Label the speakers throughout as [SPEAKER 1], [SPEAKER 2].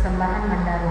[SPEAKER 1] persembahan mandala.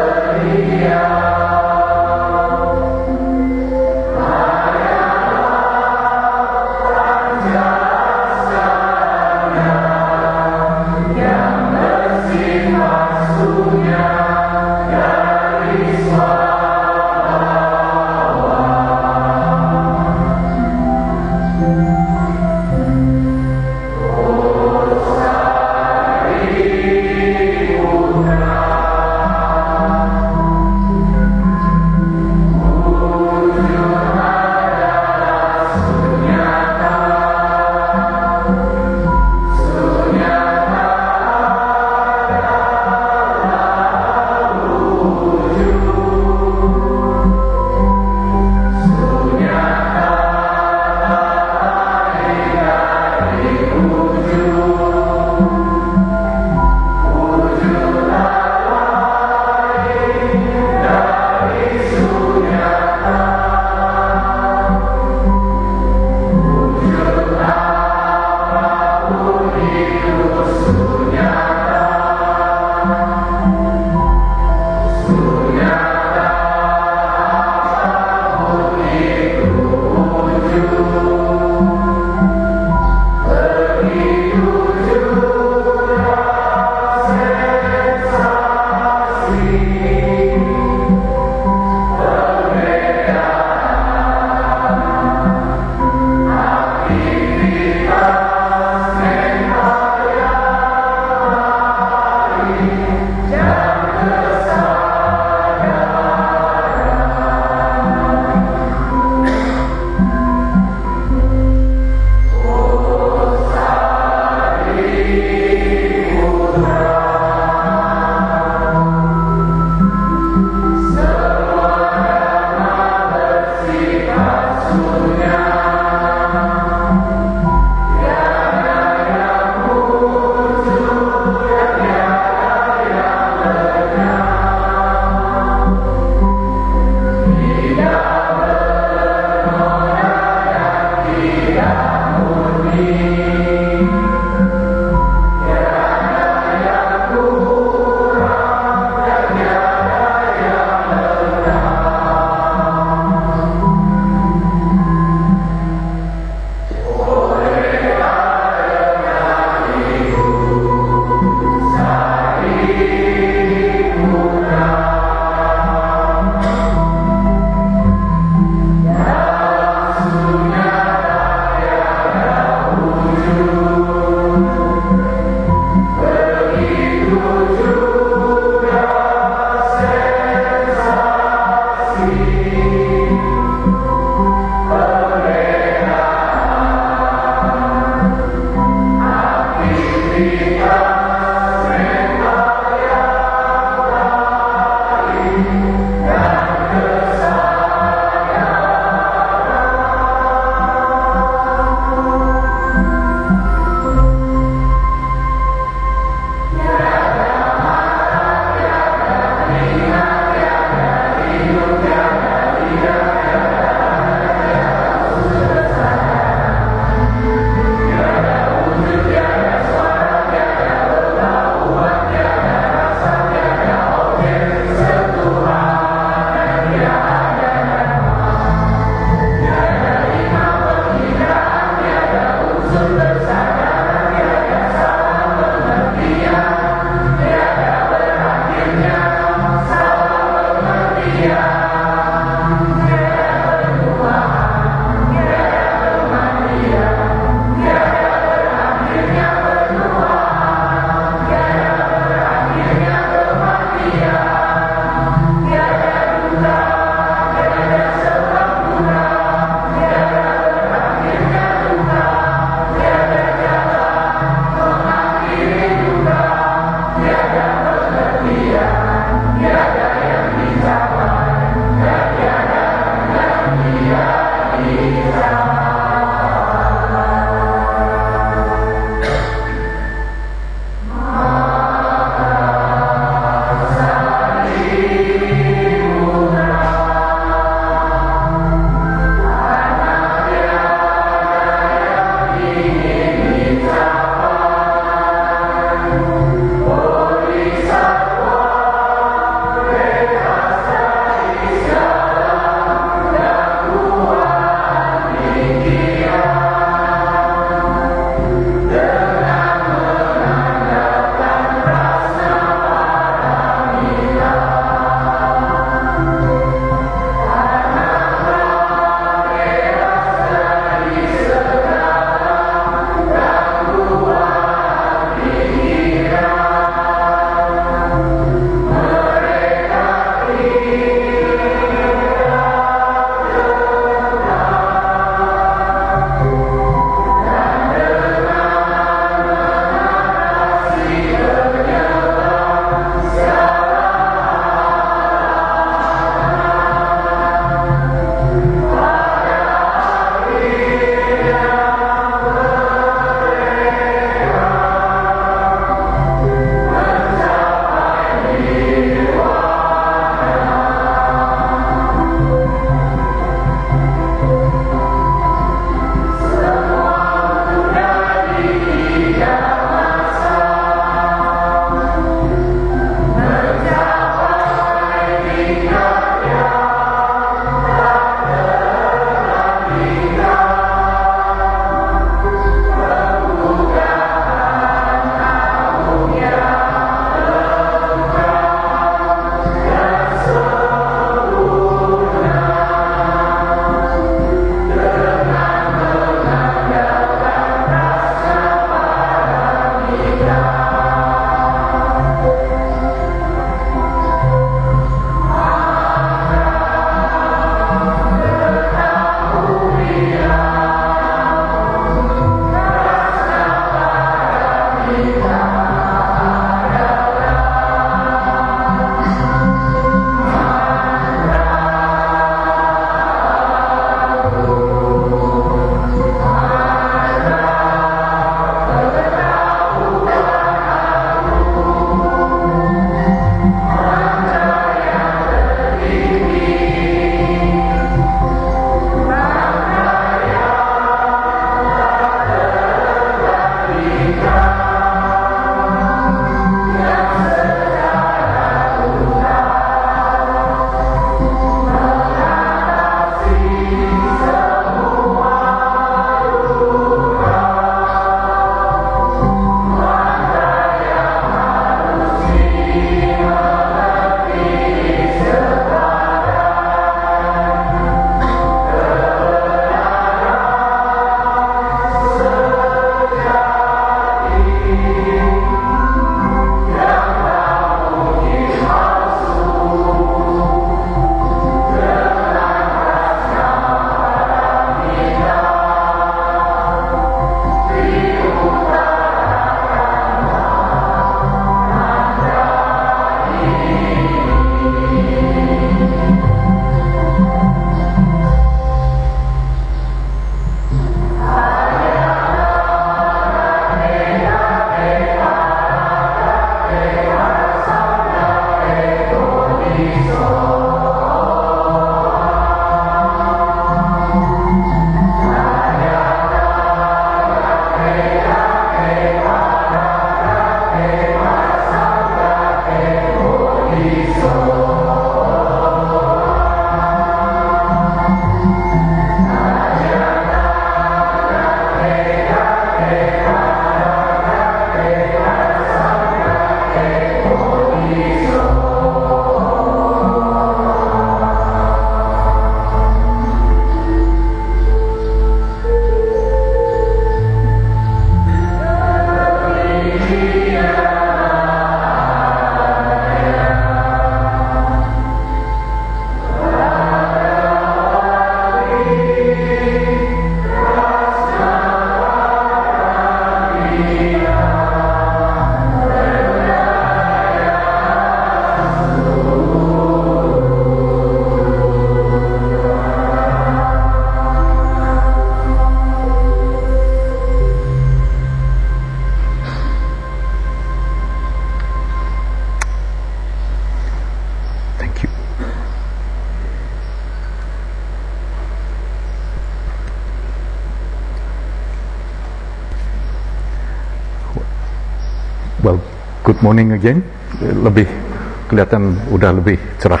[SPEAKER 1] Well, good morning again. Lebih kelihatan udah lebih cerah.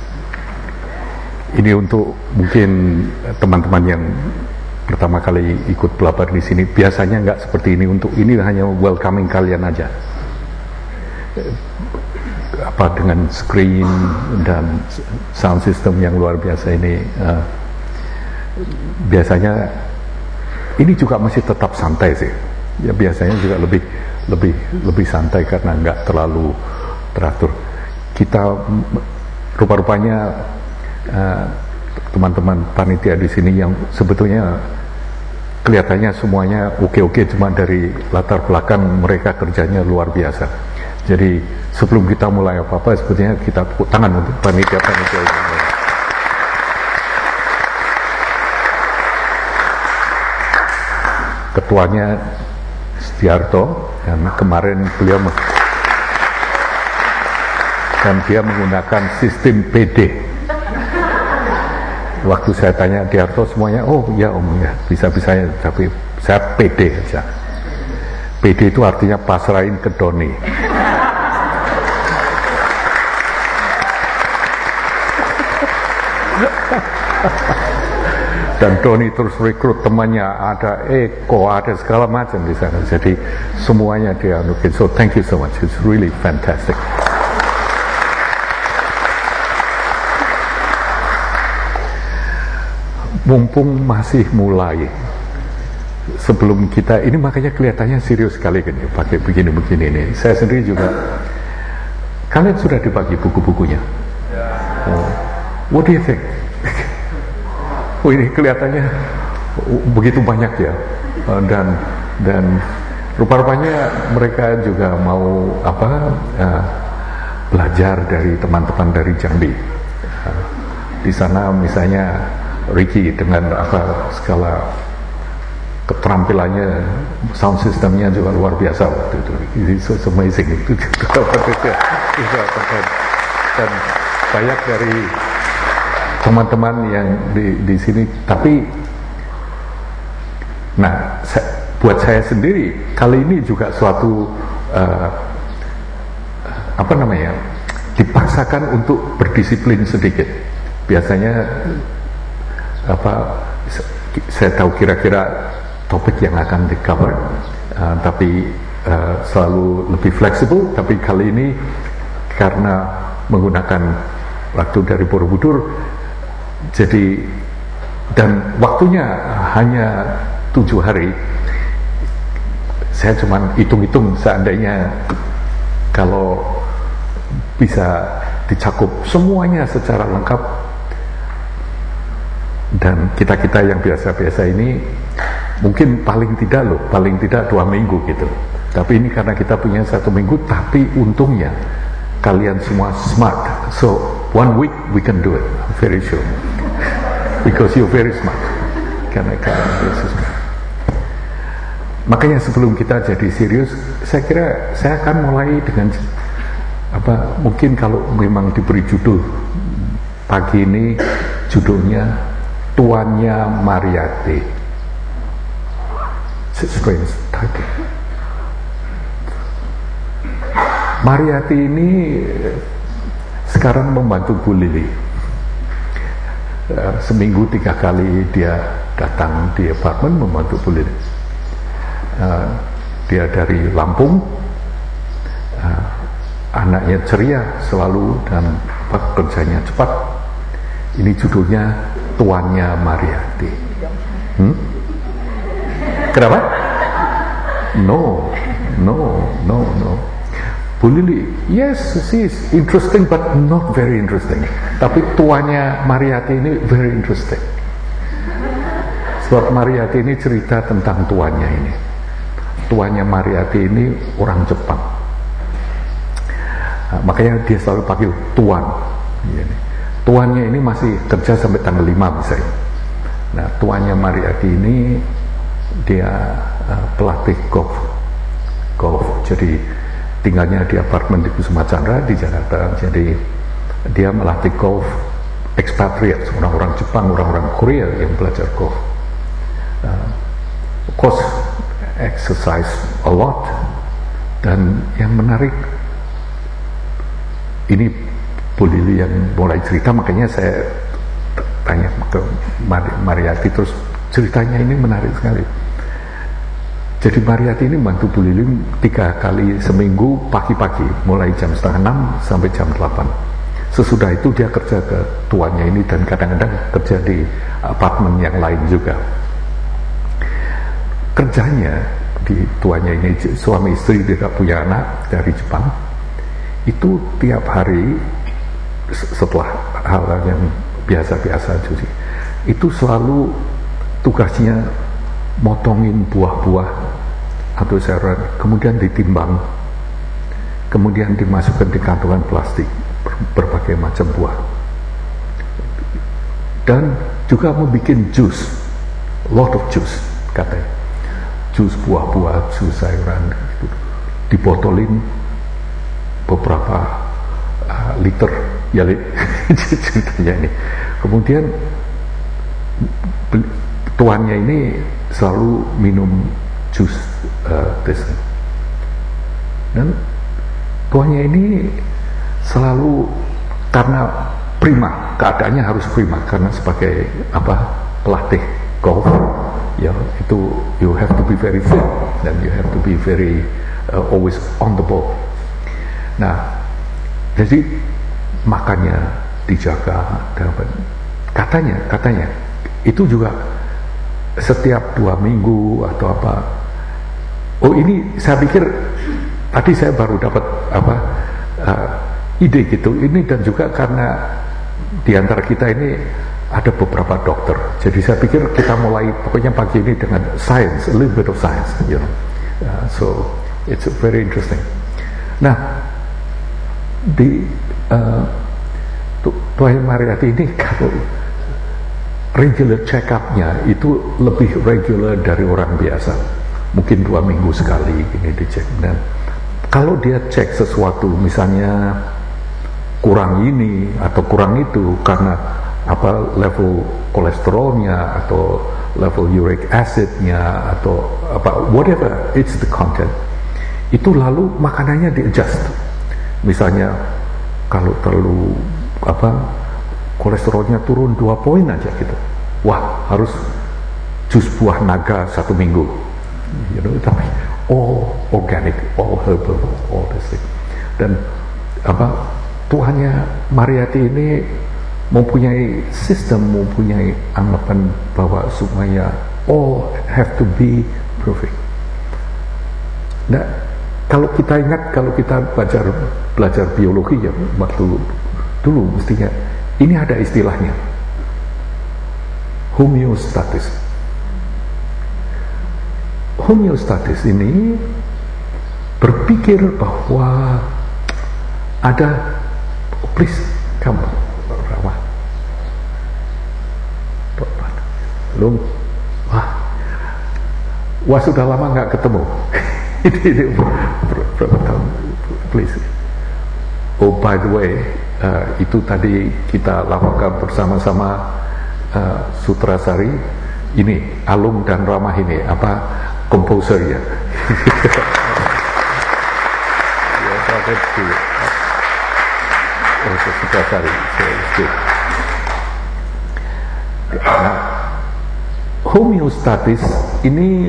[SPEAKER 1] Ini untuk mungkin teman-teman yang pertama kali ikut belajar di sini. Biasanya nggak seperti ini. Untuk ini hanya welcoming kalian aja. Apa dengan screen dan sound system yang luar biasa ini. Biasanya ini juga masih tetap santai sih. Ya biasanya juga lebih santai karena nggak terlalu teratur. Kita rupa-rupanya teman-teman panitia di sini yang sebetulnya kelihatannya semuanya oke-oke, cuma dari latar belakang mereka kerjanya luar biasa. Jadi sebelum kita mulai apa-apa, sebetulnya kita tepuk tangan untuk panitia-panitia ini. Ketuanya Setiarto, dan kemarin beliau menggunakan sistem PD. Waktu saya tanya Diarto semuanya, oh ya om ya bisa-bisanya, tapi saya PD aja. PD itu artinya pasrahin ke Doni. Dan Doni terus rekrut temannya, ada Eko, ada segala macam di sana. Jadi semuanya dia anukin. So thank you so much. It's really fantastic. Mumpung masih mulai, sebelum kita ini makanya kelihatannya serius sekali kan ya, pakai begini-begini ini. Saya sendiri juga. Kalian sudah dibagi buku-bukunya? Oh. What do you think? Oh ini kelihatannya begitu banyak ya, dan rupa-rupanya mereka juga mau belajar dari teman-teman dari Jambi. Di sana misalnya Ricky dengan skala keterampilannya, sound systemnya juga luar biasa waktu itu. It's amazing itu. Dan banyak dari teman-teman yang di sini, tapi buat saya sendiri kali ini juga suatu dipaksakan untuk berdisiplin sedikit. Biasanya saya tahu kira-kira topik yang akan di cover, tapi selalu lebih fleksibel. Tapi kali ini karena menggunakan waktu dari Borobudur, jadi dan waktunya hanya 7 hari. Saya cuma hitung-hitung seandainya kalau bisa dicakup semuanya secara lengkap, dan kita yang biasa-biasa ini mungkin paling tidak 2 minggu gitu. Tapi ini karena kita punya 1 minggu, tapi untungnya kalian semua smart, so 1 week we can do it, I'm very sure, because you're very smart. Karena makanya sebelum kita jadi serius, saya kira saya akan mulai dengan mungkin kalau memang diberi judul pagi ini, judulnya Tuannya Mariati. Strange title. Mariati ini sekarang membantu Bu Lili. Seminggu 3 kali dia datang di apartemen membantu Bu Lili. Dia dari Lampung, anaknya ceria selalu dan kerjanya cepat. Ini judulnya Tuannya Mariati. Kenapa? No. Bu Lili, yes, she is interesting but not very interesting. Tapi tuannya Mariati ini very interesting. Sebab Mariati ini cerita tentang tuannya ini. Tuannya Mariati ini orang Jepang. Makanya dia selalu panggil tuan. Tuannya ini masih kerja sampai tanggal 5 misalnya. Nah, tuannya Mariati ini dia pelatih golf. Jadi tinggalnya di apartemen di Kusuma Chandra di Jakarta. Jadi dia melatih golf expatriates, orang-orang Jepang, orang-orang Korea yang belajar golf. Of course exercise a lot, Dan yang menarik, ini Bu Lili yang mulai cerita, makanya saya tanya ke Mariati, terus ceritanya ini menarik sekali. Jadi Mariati ini bantu Bu Lili 3 kali seminggu pagi-pagi, mulai jam 5:30 sampai jam 8. Sesudah itu dia kerja ke tuannya ini, dan kadang-kadang kerja di apartemen yang lain juga. Kerjanya di tuannya ini, suami istri tidak punya anak dari Jepang, itu tiap hari setelah hal yang biasa-biasa cuci, itu selalu tugasnya motongin buah-buah atau sayuran, kemudian ditimbang, kemudian dimasukkan di kantongan plastik, berbagai macam buah, dan juga membuat jus, lot of juice katanya, jus buah-buah, jus sayuran, gitu. Dibotolin beberapa liter ya, ceritanya ini. Kemudian tuannya ini selalu minum jus dan tuannya ini selalu, karena prima, keadaannya harus prima, karena sebagai pelatih golf ya, itu you have to be very fit dan you have to be very always on the ball. Nah, jadi makannya dijaga, dan katanya itu juga setiap 2 minggu atau apa. Oh, ini saya pikir tadi saya baru dapat ide gitu. Ini dan juga karena di antara kita ini ada beberapa dokter, jadi saya pikir kita mulai pokoknya pagi ini dengan science, a little bit of science, you know. So it's very interesting. Nah, di Tuan Mariati ini kalau regular check-up-nya itu lebih regular dari orang biasa, mungkin 2 minggu sekali ini dicek. Dan kalau dia cek sesuatu, misalnya kurang ini atau kurang itu karena level kolesterolnya atau level uric acid-nya atau whatever it's the content, itu lalu makanannya di-adjust. Misalnya kalau terlalu kolesterolnya turun 2 poin aja gitu, wah harus jus buah naga 1 minggu, you know, tapi all organic, all herbal, all this thing. Dan Tuhannya Mariati ini mempunyai sistem, mempunyai anggapan bahwa semuanya all have to be perfect. Nah, kalau kita ingat, kalau kita belajar biologi ya, waktu dulu mestinya ini ada istilahnya, homeostatis. Homeostatis ini berpikir bahwa ada, please kamu rawat, belum, wah sudah lama nggak ketemu. Ini berapa tahun, please. Oh, by the way, itu tadi kita lakukan bersama-sama Sutrasari, ini Alung dan Ramah ini komposer ya. Sutrasari. Nah, homeostatis ini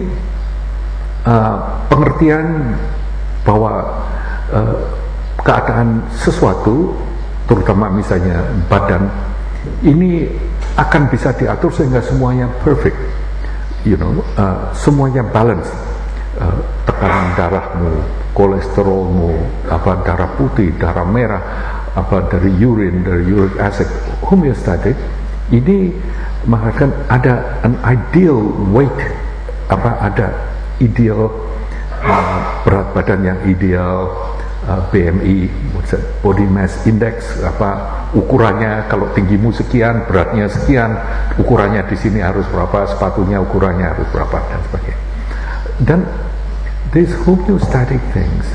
[SPEAKER 1] pengertian bahwa keadaan sesuatu, terutama misalnya badan, ini akan bisa diatur sehingga semuanya perfect, you know, semuanya balance, tekanan darahmu, kolesterolmu, darah putih, darah merah, dari urine, dari uric acid, homeostatic ini mengatakan ada an ideal weight, ada ideal berat badan yang ideal, BMI, body mass index, ukurannya, kalau tinggimu sekian, beratnya sekian, ukurannya di sini harus berapa, sepatunya ukurannya harus berapa, dan sebagainya. Dan these homeostatic things,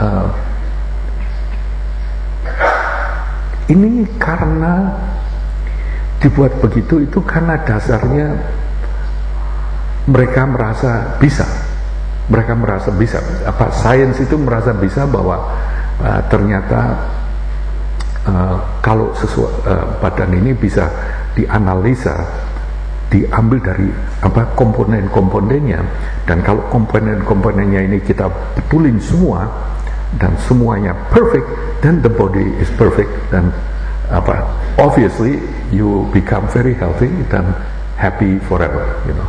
[SPEAKER 1] ini karena dibuat begitu itu karena dasarnya mereka merasa bisa, Mereka merasa bisa, sains itu merasa bisa bahwa ternyata kalau badan ini bisa dianalisa, diambil dari komponen-komponennya, dan kalau komponen-komponennya ini kita betulin semua dan semuanya perfect, then the body is perfect, dan obviously you become very healthy dan happy forever,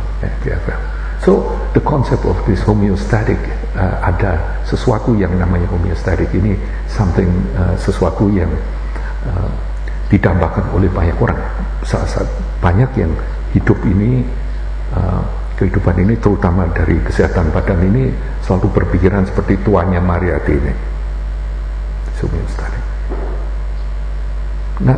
[SPEAKER 1] So the concept of this homeostatic, ada sesuatu yang namanya homeostatic ini, sesuatu yang didambakan oleh banyak orang. Banyak yang hidup ini, kehidupan ini, terutama dari kesehatan badan ini, selalu berpikiran seperti tuannya Mariati ini, homeostatic. Nah,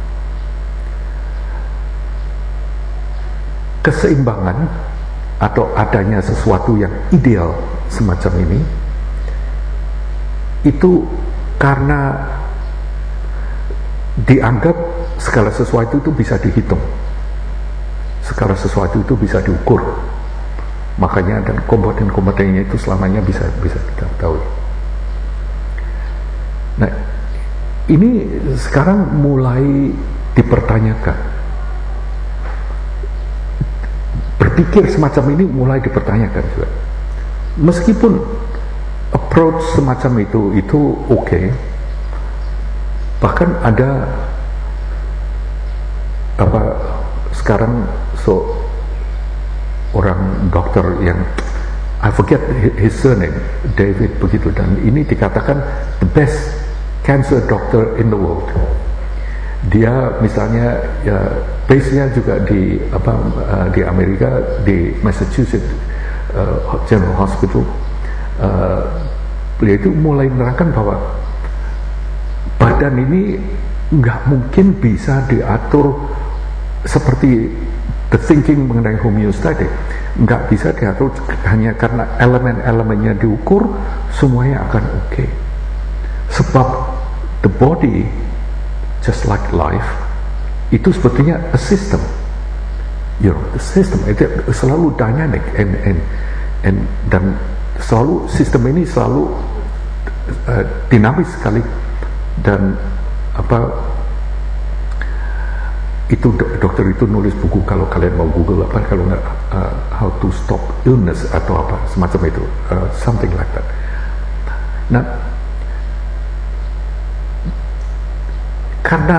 [SPEAKER 1] keseimbangan atau adanya sesuatu yang ideal semacam ini itu karena dianggap segala sesuatu itu bisa dihitung, segala sesuatu itu bisa diukur, makanya dan komponen-komponennya itu selamanya bisa kita tahu. Nah, ini sekarang mulai dipertanyakan. Berpikir semacam ini mulai dipertanyakan juga. Meskipun approach semacam itu oke, bahkan ada sekarang orang dokter yang I forget his surname, David begitu, dan ini dikatakan the best cancer doctor in the world. Dia misalnya base-nya juga di Amerika, di Massachusetts General Hospital. Beliau itu mulai menerangkan bahwa badan ini nggak mungkin bisa diatur seperti the thinking mengenai homeostatic, nggak bisa diatur hanya karena elemen-elemennya diukur semuanya akan oke. Sebab the body, just like life, itu sebetulnya a system. The system itu selalu dynamic dan selalu sistem ini selalu dinamis sekali, dan itu dokter itu nulis buku, kalau kalian mau Google kalau nggak how to stop illness atau semacam itu, something like that. Nah, karena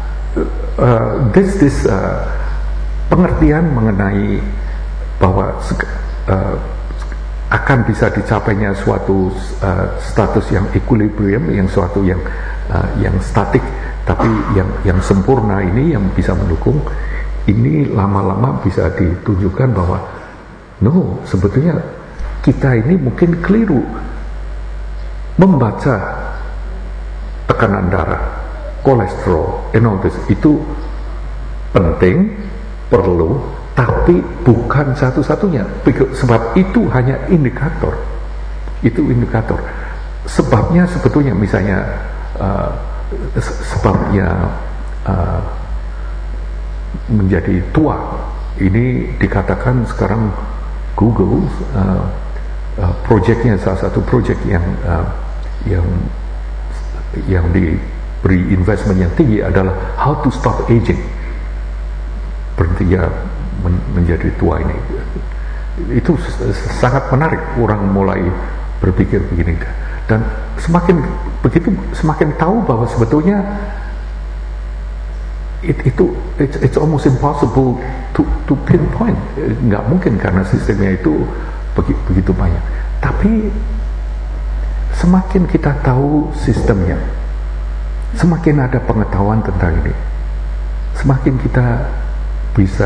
[SPEAKER 1] this pengertian mengenai bahwa akan bisa dicapainya suatu status yang equilibrium, yang suatu yang statik tapi yang sempurna ini, yang bisa mendukung ini, lama-lama bisa ditunjukkan bahwa no, sebetulnya kita ini mungkin keliru membaca tekanan darah, kolesterol, and all this. Itu penting, perlu, tapi bukan satu-satunya, sebab itu hanya indikator. Itu indikator. Sebabnya sebetulnya misalnya sebabnya menjadi tua ini dikatakan sekarang Google projectnya, salah satu project yang diberi investment yang tinggi adalah how to stop aging, berhenti menjadi tua ini. Itu sangat menarik, orang mulai berpikir begini, dan semakin begitu semakin tahu bahwa sebetulnya it's almost impossible to pinpoint, nggak mungkin karena sistemnya itu begitu banyak. Tapi semakin kita tahu sistemnya, semakin ada pengetahuan tentang ini, semakin kita bisa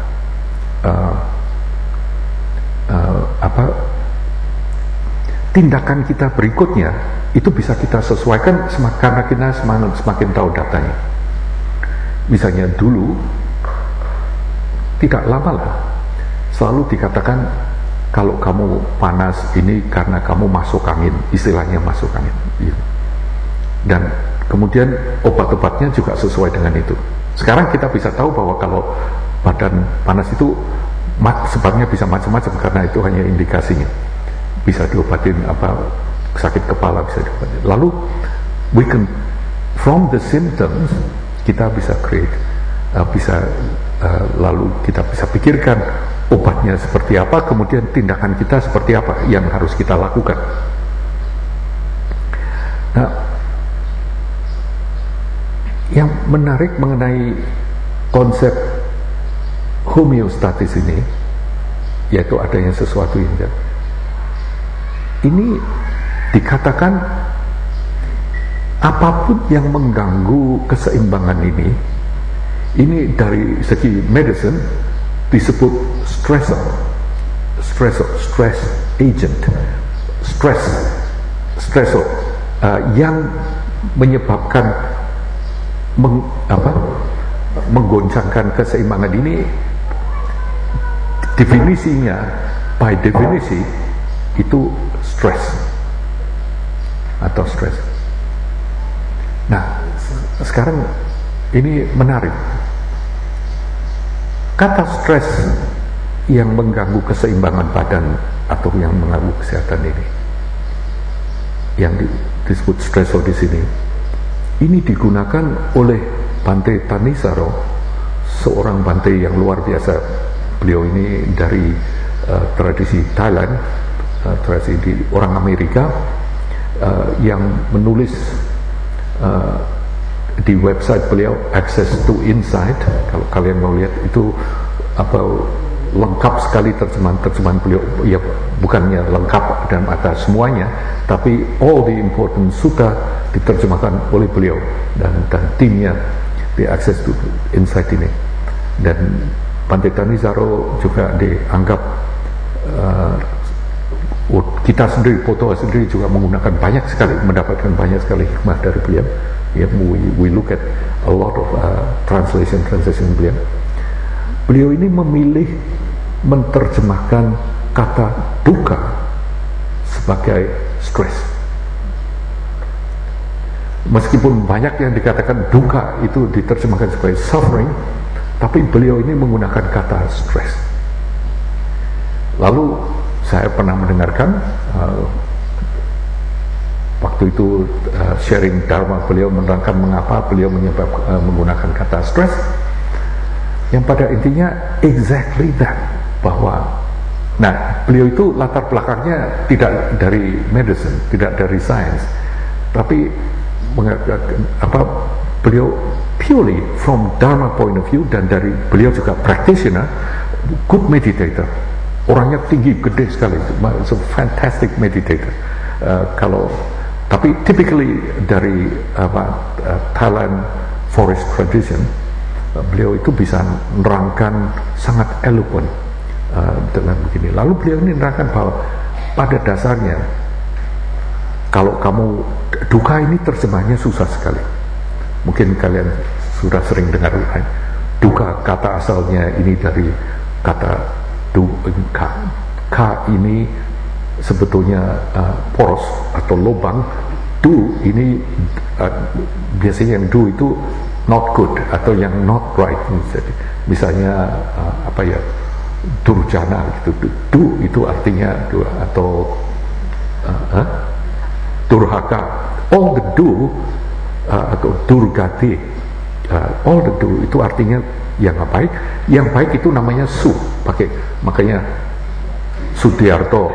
[SPEAKER 1] tindakan kita berikutnya itu bisa kita sesuaikan karena kita semakin tahu datanya. Misalnya dulu tidak lama lah selalu dikatakan kalau kamu panas ini karena kamu masuk angin, istilahnya masuk angin, dan kemudian obat-obatnya juga sesuai dengan itu. Sekarang kita bisa tahu bahwa kalau badan panas itu sebabnya bisa macam-macam karena itu hanya indikasinya. bisa diobatin, sakit kepala bisa diobatin. Lalu we can from the symptoms kita bisa create, lalu kita bisa pikirkan obatnya seperti apa, kemudian tindakan kita seperti apa yang harus kita lakukan. Nah, yang menarik mengenai konsep homeostatis ini, yaitu adanya sesuatu yang ini dikatakan apapun yang mengganggu keseimbangan ini dari segi medicine disebut stress agent, stressor yang menyebabkan menggoncangkan keseimbangan ini. Definisinya, by definisi itu stress. Nah, sekarang ini menarik. Kata stres yang mengganggu keseimbangan badan atau yang mengganggu kesehatan ini, yang disebut stresor di sini, ini digunakan oleh Bhante Thanissaro, seorang Bhante yang luar biasa. Beliau ini dari tradisi Thailand, tradisi orang Amerika, yang menulis di website beliau Access to Insight. Kalau kalian mau lihat itu lengkap sekali terjemahan beliau. Ya, bukannya lengkap dan ada semuanya, tapi all the important sutta diterjemahkan oleh beliau dan timnya di Access to Insight ini. Dan Bhante Thanissaro juga dianggap kita sendiri, Poto sendiri juga mendapatkan banyak sekali hikmah dari beliau. We look at a lot of translation beliau. Beliau ini memilih menerjemahkan kata dukkha sebagai stress. Meskipun banyak yang dikatakan dukkha itu diterjemahkan sebagai suffering, tapi beliau ini menggunakan kata stress. Lalu saya pernah mendengarkan waktu itu sharing Dharma beliau menerangkan mengapa beliau menggunakan kata stress, yang pada intinya exactly that, bahwa beliau itu latar belakangnya tidak dari medicine, tidak dari science, tapi beliau purely from Dharma point of view, dan dari beliau juga practitioner, good meditator. Orangnya tinggi, gede sekali, so fantastic meditator. Tapi typically dari Thailand forest tradition, beliau itu bisa menerangkan sangat eloquent dengan begini. Lalu beliau ini menerangkan bahwa pada dasarnya, kalau kamu dukkha ini terjemahnya susah sekali. Mungkin kalian sudah sering dengar dukkha, kata asalnya ini dari kata ka ini sebetulnya poros atau lubang. Do ini biasanya yang do itu not good atau yang not right. Misalnya durjana gitu. Do itu artinya atau durhaka. All the do atau durgati, all the do itu artinya yang baik. Yang baik itu namanya su, makanya Sudiarto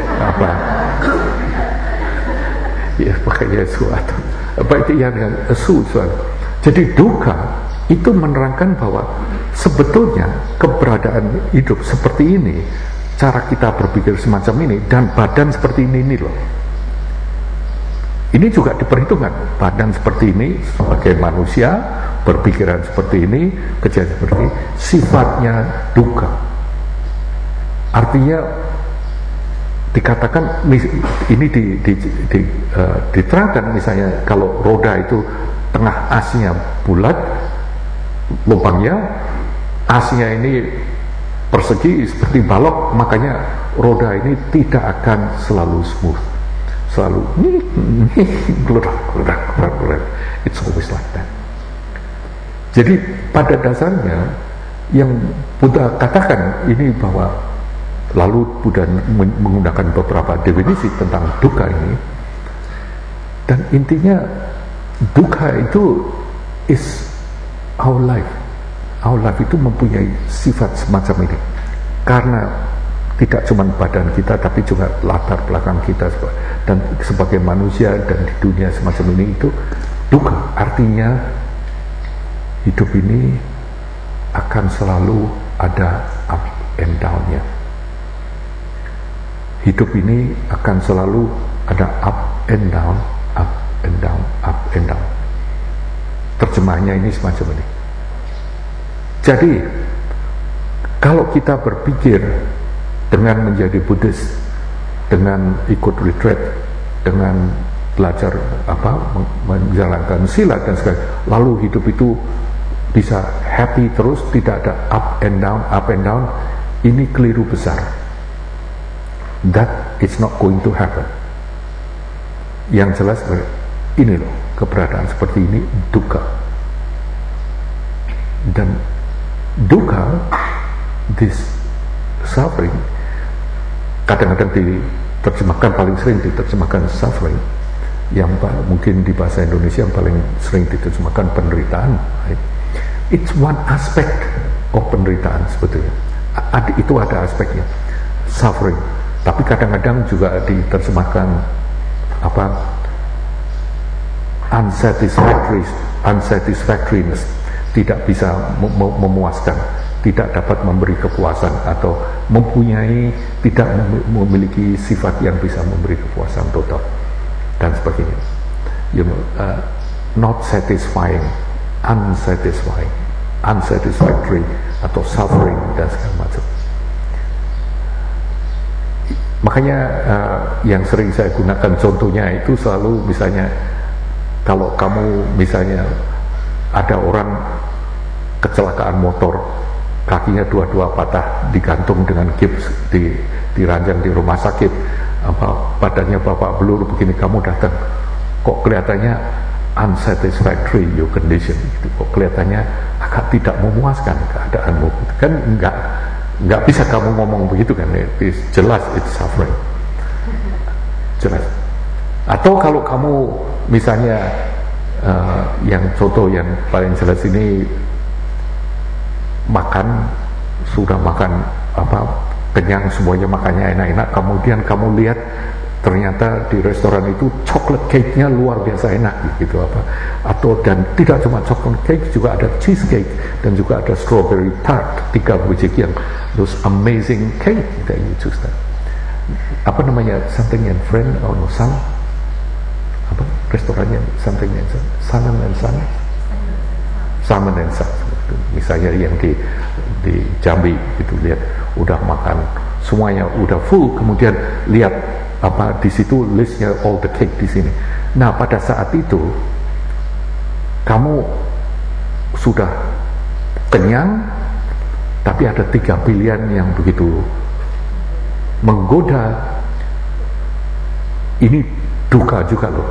[SPEAKER 1] ya makanya su atau itu yang su. Jadi dukkha itu menerangkan bahwa sebetulnya keberadaan hidup seperti ini, cara kita berpikir semacam ini, dan badan seperti ini loh. Ini juga diperhitungkan, badan seperti ini sebagai manusia, berpikiran seperti ini, kejadian seperti ini, sifatnya dukkha. Artinya dikatakan ini diterangkan, misalnya kalau roda itu tengah asnya bulat, lubangnya, asnya ini persegi seperti balok, makanya roda ini tidak akan selalu smooth, selalu geledak. It's always like that. Jadi pada dasarnya yang Buddha katakan ini bahwa lalu Buddha menggunakan beberapa definisi tentang dukkha ini, dan intinya dukkha itu is our life. Our life itu mempunyai sifat semacam ini, karena tidak cuma badan kita tapi juga latar belakang kita dan sebagai manusia dan di dunia semacam ini itu dukkha. Artinya hidup ini akan selalu ada up and down-nya. Hidup ini akan selalu ada up and down, up and down, up and down. Terjemahnya ini semacam ini. Jadi kalau kita berpikir dengan menjadi Buddhis, dengan ikut retreat, dengan belajar menjalankan sila dan sebagainya, lalu hidup itu bisa happy terus, tidak ada up and down, ini keliru besar. That is not going to happen. Yang jelas ini loh, keberadaan seperti ini dukkha. Dan dukkha, this suffering, kadang-kadang diterjemahkan, paling sering diterjemahkan suffering, yang mungkin di bahasa Indonesia yang paling sering diterjemahkan penderitaan. It's one aspect of penderitaan sebetulnya. Itu ada aspeknya, suffering. Tapi kadang-kadang juga diterjemahkan unsatisfactoriness, tidak bisa memuaskan, tidak dapat memberi kepuasan, atau tidak memiliki sifat yang bisa memberi kepuasan total dan sebagainya. Not satisfying, unsatisfactory, atau suffering dan segala macam. Makanya yang sering saya gunakan contohnya itu selalu, misalnya kalau kamu misalnya ada orang kecelakaan motor, kakinya dua-dua patah, digantung dengan gips, diranjang di rumah sakit, badannya babak belur begini, kamu datang, kok kelihatannya unsatisfactory your condition, gitu. Kok kelihatannya agak tidak memuaskan keadaanmu, kan nggak bisa kamu ngomong begitu kan, jelas it's suffering, jelas. Atau kalau kamu misalnya yang contoh yang paling jelas ini, sudah makan kenyang, semuanya makannya enak-enak, kemudian kamu lihat ternyata di restoran itu chocolate cake-nya luar biasa enak gitu, dan tidak cuma chocolate cake, juga ada cheesecake dan juga ada strawberry tart, 3 biji yang those amazing cake that you choose that. Something and friend, restorannya something and salmon and son, misalnya yang di Jambi itu, lihat udah makan semuanya udah full, kemudian lihat di situ listnya all the cake di sini. Nah, pada saat itu kamu sudah kenyang, tapi ada 3 pilihan yang begitu menggoda. Ini dukkha juga loh.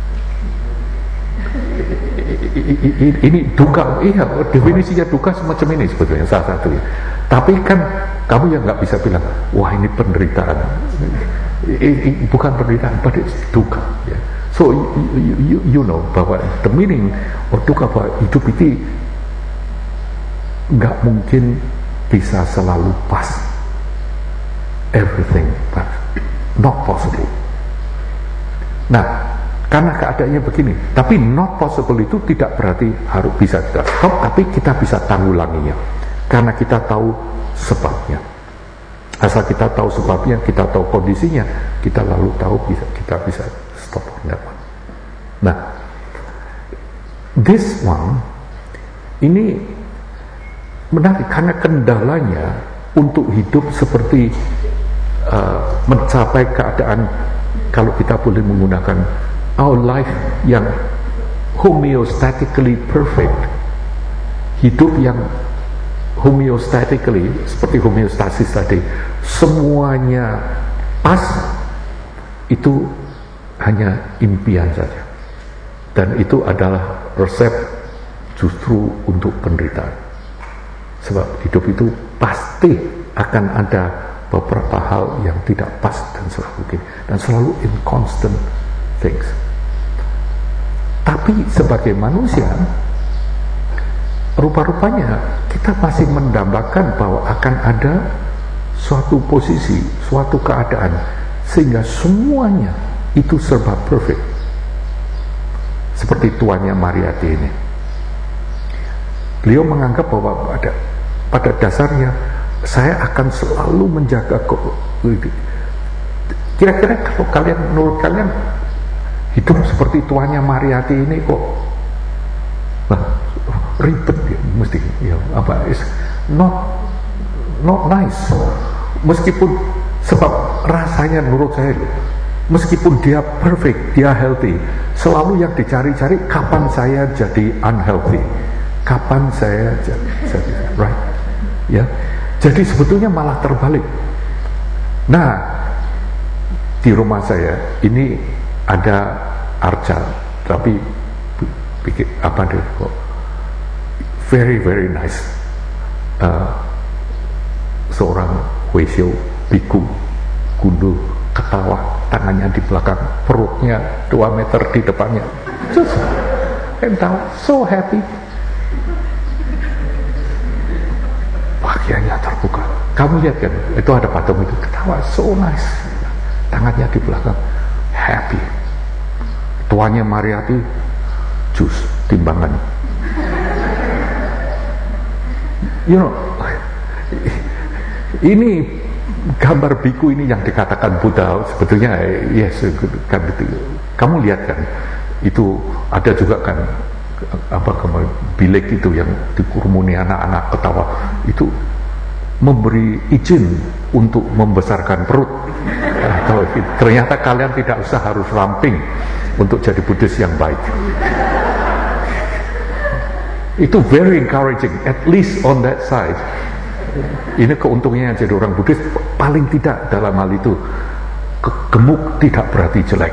[SPEAKER 1] Ini dukkha, iya, definisinya dukkha semacam ini sebetulnya salah satunya. Tapi kan kamu yang nggak bisa bilang, wah ini penderitaan. Bukan penderitaan, but it's dukkha. Yeah. So you know bahwa the meaning of dukkha, bahwa hidup itu nggak mungkin bisa selalu pas. Everything, but not possible. Nah, karena keadaannya begini, tapi not possible itu tidak berarti harus bisa kita stop, tapi kita bisa tanggulanginya karena kita tahu sebabnya. Asal kita tahu sebabnya, kita tahu kondisinya, kita lalu tahu kita bisa stop on that one. Nah, this one ini menarik karena kendalanya untuk hidup seperti mencapai keadaan, kalau kita boleh menggunakan our life yang homeostatically perfect, hidup yang homeostatically, seperti homeostasis tadi, semuanya pas, itu hanya impian saja, dan itu adalah resep justru untuk penderitaan. Sebab hidup itu pasti akan ada beberapa hal yang tidak pas dan selalu in constant things. Tapi sebagai manusia, rupa-rupanya kita masih mendambakan bahwa akan ada suatu posisi, suatu keadaan sehingga semuanya itu serba perfect. Seperti tuannya Mariati ini, beliau menganggap bahwa pada dasarnya saya akan selalu menjaga kira-kira kalau menurut kalian hidup seperti tuannya Mariati ini kok ribet ya, mesti ya, is not nice. Meskipun sebab rasanya menurut saya, meskipun dia perfect, dia healthy, selalu yang dicari-cari kapan saya jadi unhealthy, kapan saya jadi right ya. Jadi sebetulnya malah terbalik. Nah, di rumah saya ini ada arca, tapi bikin apa deh kok very very nice. Seorang Weisyo biku gundul ketawa, tangannya di belakang, perutnya 2 meter di depannya, just ketawa, so happy. Pakaiannya terbuka, kamu lihat kan, itu ada patung itu, ketawa, so nice, tangannya di belakang, happy. Tuannya Mariati, jus, timbangan. You know, ini gambar biku ini yang dikatakan Buddha, sebetulnya yes, kan itu. Kamu lihat kan, itu ada juga kan bilik itu yang dikurmuni anak-anak ketawa, itu memberi izin untuk membesarkan perut. Atau ternyata kalian tidak usah harus ramping untuk jadi Buddhis yang baik. Itu very encouraging, at least on that side. Ini keuntungannya jadi orang Buddhis, paling tidak dalam hal itu gemuk tidak berarti jelek.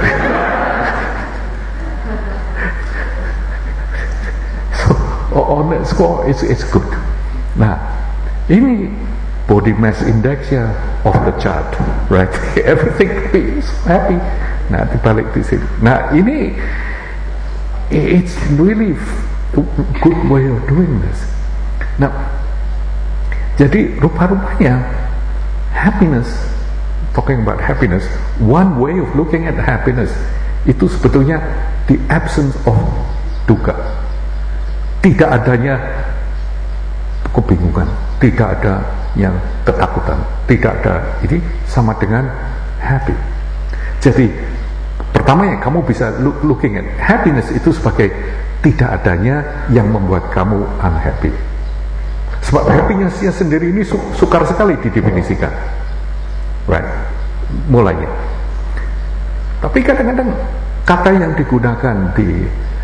[SPEAKER 1] On that score it's good. Nah, ini body mass indexnya of the chart, right? Everything is happy. Nah, dibalik di sini. Nah, ini it's really good way of doing this. Nah, jadi rupa-rupanya happiness, talking about happiness, one way of looking at happiness itu sebetulnya the absence of dukkha. Tidak adanya kebingungan, tidak ada yang ketakutan, tidak ada, ini sama dengan happy. Jadi pertama yang kamu bisa looking at happiness itu sebagai tidak adanya yang membuat kamu unhappy. Sebab happiness-nya sendiri ini sukar sekali didefinisikan, right? Mulainya. Tapi kadang-kadang kata yang digunakan di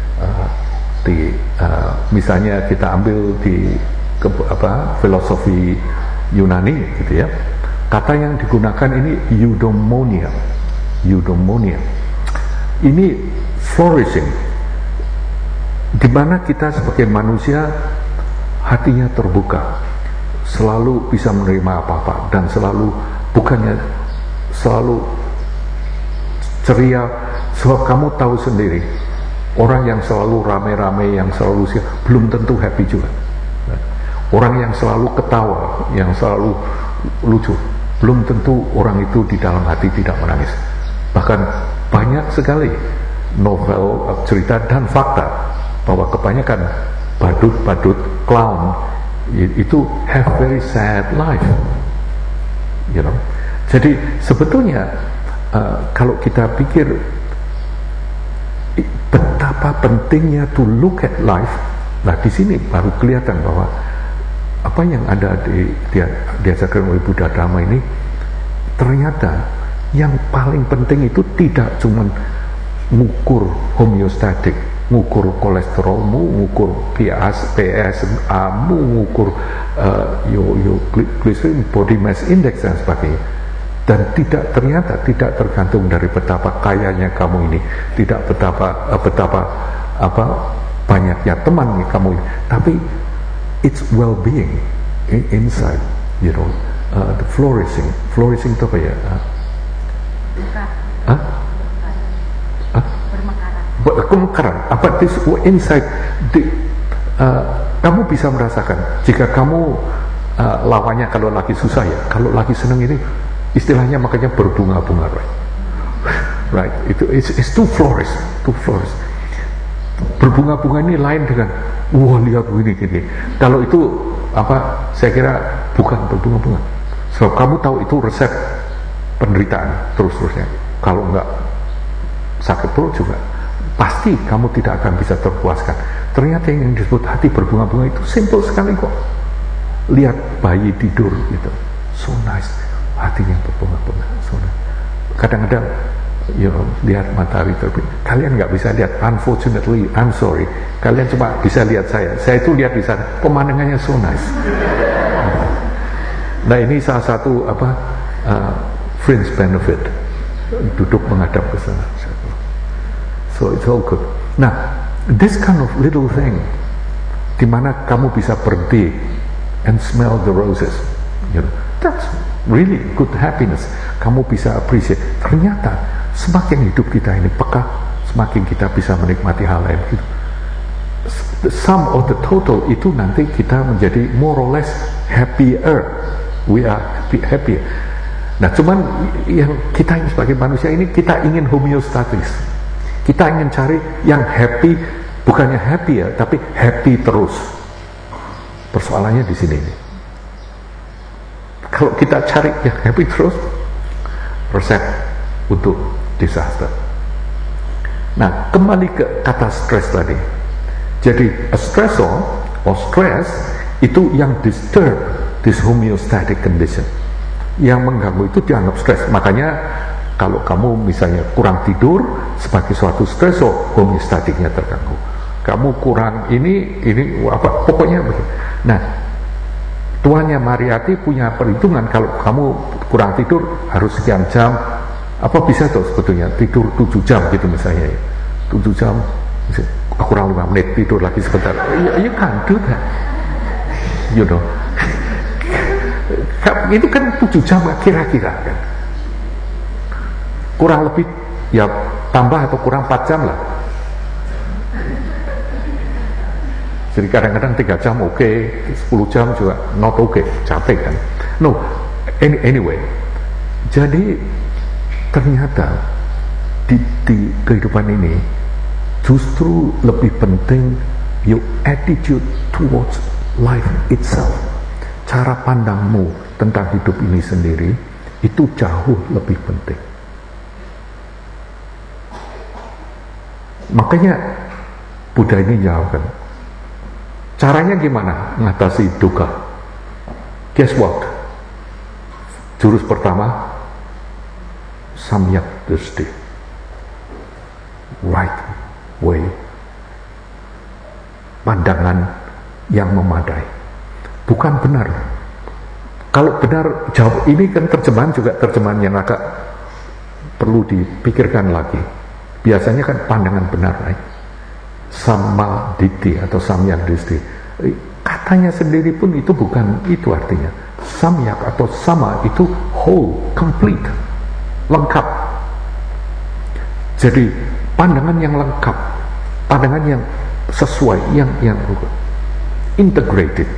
[SPEAKER 1] misalnya kita ambil di filosofi Yunani gitu ya, kata yang digunakan ini eudaimonia. Ini flourishing, di mana kita sebagai manusia hatinya terbuka, selalu bisa menerima apa-apa, dan selalu bukannya selalu ceria. Sebab kamu tahu sendiri, orang yang selalu rame-rame, yang selalu belum tentu happy juga. Orang yang selalu ketawa, yang selalu lucu, belum tentu orang itu di dalam hati tidak menangis. Bahkan banyak sekali novel, cerita dan fakta bahwa kebanyakan badut-badut, clown itu have very sad life, you know. Jadi sebetulnya kalau kita pikir betapa pentingnya to look at life, nah di sini baru kelihatan bahwa apa yang ada diajarkan oleh Buddha Dhamma ini, ternyata yang paling penting itu tidak cuma ngukur homeostatik, ngukur kolesterolmu, ngukur PSA-mu, ngukur glycerin, body mass index dan sebagainya. Dan ternyata tidak tergantung dari betapa kayanya kamu ini, tidak betapa banyaknya teman kamu ini, tapi it's well-being inside, you know. the flourishing itu apa ya? Kemekaran. Apa this inside kamu bisa merasakan jika kamu lawannya kalau lagi susah ya, kalau lagi senang ini istilahnya makanya berbunga-bunga, right? It's to flourish. Berbunga-bunga ini lain dengan wah lihat begini. Kalau itu saya kira bukan berbunga-bunga. So kamu tahu itu resep penderitaan terus-terusnya. Kalau enggak sakit perut juga pasti kamu tidak akan bisa terpuaskan. Ternyata yang disebut hati berbunga-bunga itu simple sekali kok. Lihat bayi tidur gitu, so nice, hatinya berbunga-bunga, so nice. Kadang-kadang lihat matahari terbit, kalian nggak bisa lihat, unfortunately, I'm sorry, kalian cuma bisa lihat saya itu lihat di sana, pemandangannya so nice. Nah ini salah satu fringe benefit, duduk menghadap ke sana, so it's all good. Nah this kind of little thing, dimana kamu bisa berhenti and smell the roses, that's really good happiness. Kamu bisa appreciate. Ternyata semakin hidup kita ini peka, semakin kita bisa menikmati hal lain gitu. The sum of the total itu nanti kita menjadi more or less happier. We are happier. Nah cuman yang kita ini sebagai manusia ini, kita ingin homeostatis. Kita ingin cari yang happy, bukannya happy ya, tapi happy terus. Persoalannya di sini. Kalau kita cari yang happy terus, resep untuk disaster. Nah, kembali ke kata stress tadi. Jadi, a stressor or stress itu yang disturb this homeostatic condition. Yang mengganggu itu dianggap stress. Makanya kalau kamu misalnya kurang tidur sebagai suatu stressor, homeostatiknya terganggu. Kamu kurang ini pokoknya begini. Nah, tuannya Mariati punya perhitungan kalau kamu kurang tidur harus sekian jam. Apa bisa tuh sebetulnya tidur 7 jam gitu misalnya ya. 7 jam kurang 5 menit tidur lagi sebentar. You can't do that. You know. Itu kan 7 jam kira-kira kan. Kurang lebih ya tambah atau kurang 4 jam lah. Jadi kadang-kadang 3 jam oke, 10 jam juga not oke, capek kan. No, anyway. Jadi ternyata di kehidupan ini justru lebih penting your attitude towards life itself. Cara pandangmu tentang hidup ini sendiri itu jauh lebih penting. Makanya Buddha ini jawabkan, caranya gimana mengatasi duka? Guess what? Jurus pertama, samyak drishti, right way, pandangan yang memadai. Bukan benar. Kalau benar, jawab ini kan terjemahan juga terjemahan yang agak perlu dipikirkan lagi. Biasanya kan pandangan benar, right? Sama diti atau samyak drishti. Katanya sendiri pun itu bukan itu artinya. Samyak atau sama itu whole, complete, lengkap. Jadi pandangan yang lengkap, pandangan yang sesuai, yang integrated.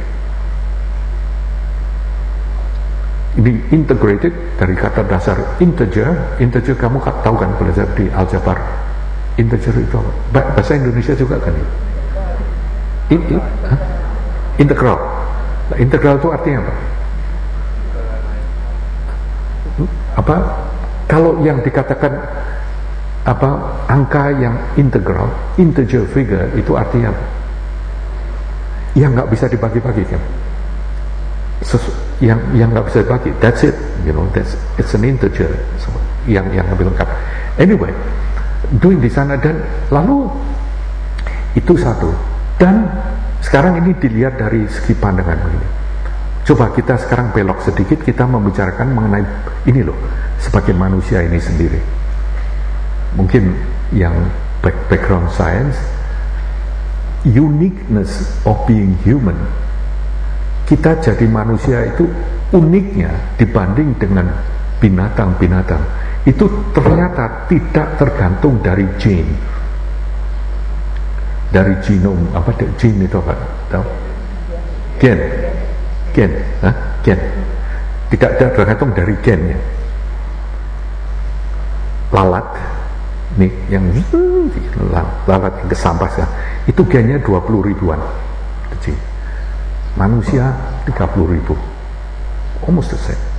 [SPEAKER 1] Ini integrated dari kata dasar integer kamu tahu kan belajar di aljabar. Integer itu apa? Bahasa Indonesia juga kan ya? Integral. Nah, integral itu artinya apa? Apa? Kalau yang dikatakan angka yang integral, integer figure itu artinya apa? Yang nggak bisa dibagi-bagi kan? Yang nggak bisa dibagi, that's it, it's an integer, so, yang lebih lengkap. Anyway, doing di sana dan lalu itu satu. Dan sekarang ini dilihat dari segi pandangan begini. Coba kita sekarang belok sedikit, kita membicarakan mengenai ini loh, sebagai manusia ini sendiri. Mungkin yang background science, uniqueness of being human. Kita jadi manusia itu uniknya dibanding dengan binatang-binatang itu ternyata tidak tergantung dari gene, dari genom. Apa gene itu apa? Tahu? Gen, tidak tergantung dari gennya. Lalat nih yang lalat yang kesampas ya, itu gennya 20 ribuan kecil. Manusia 30 ribu, almost the same,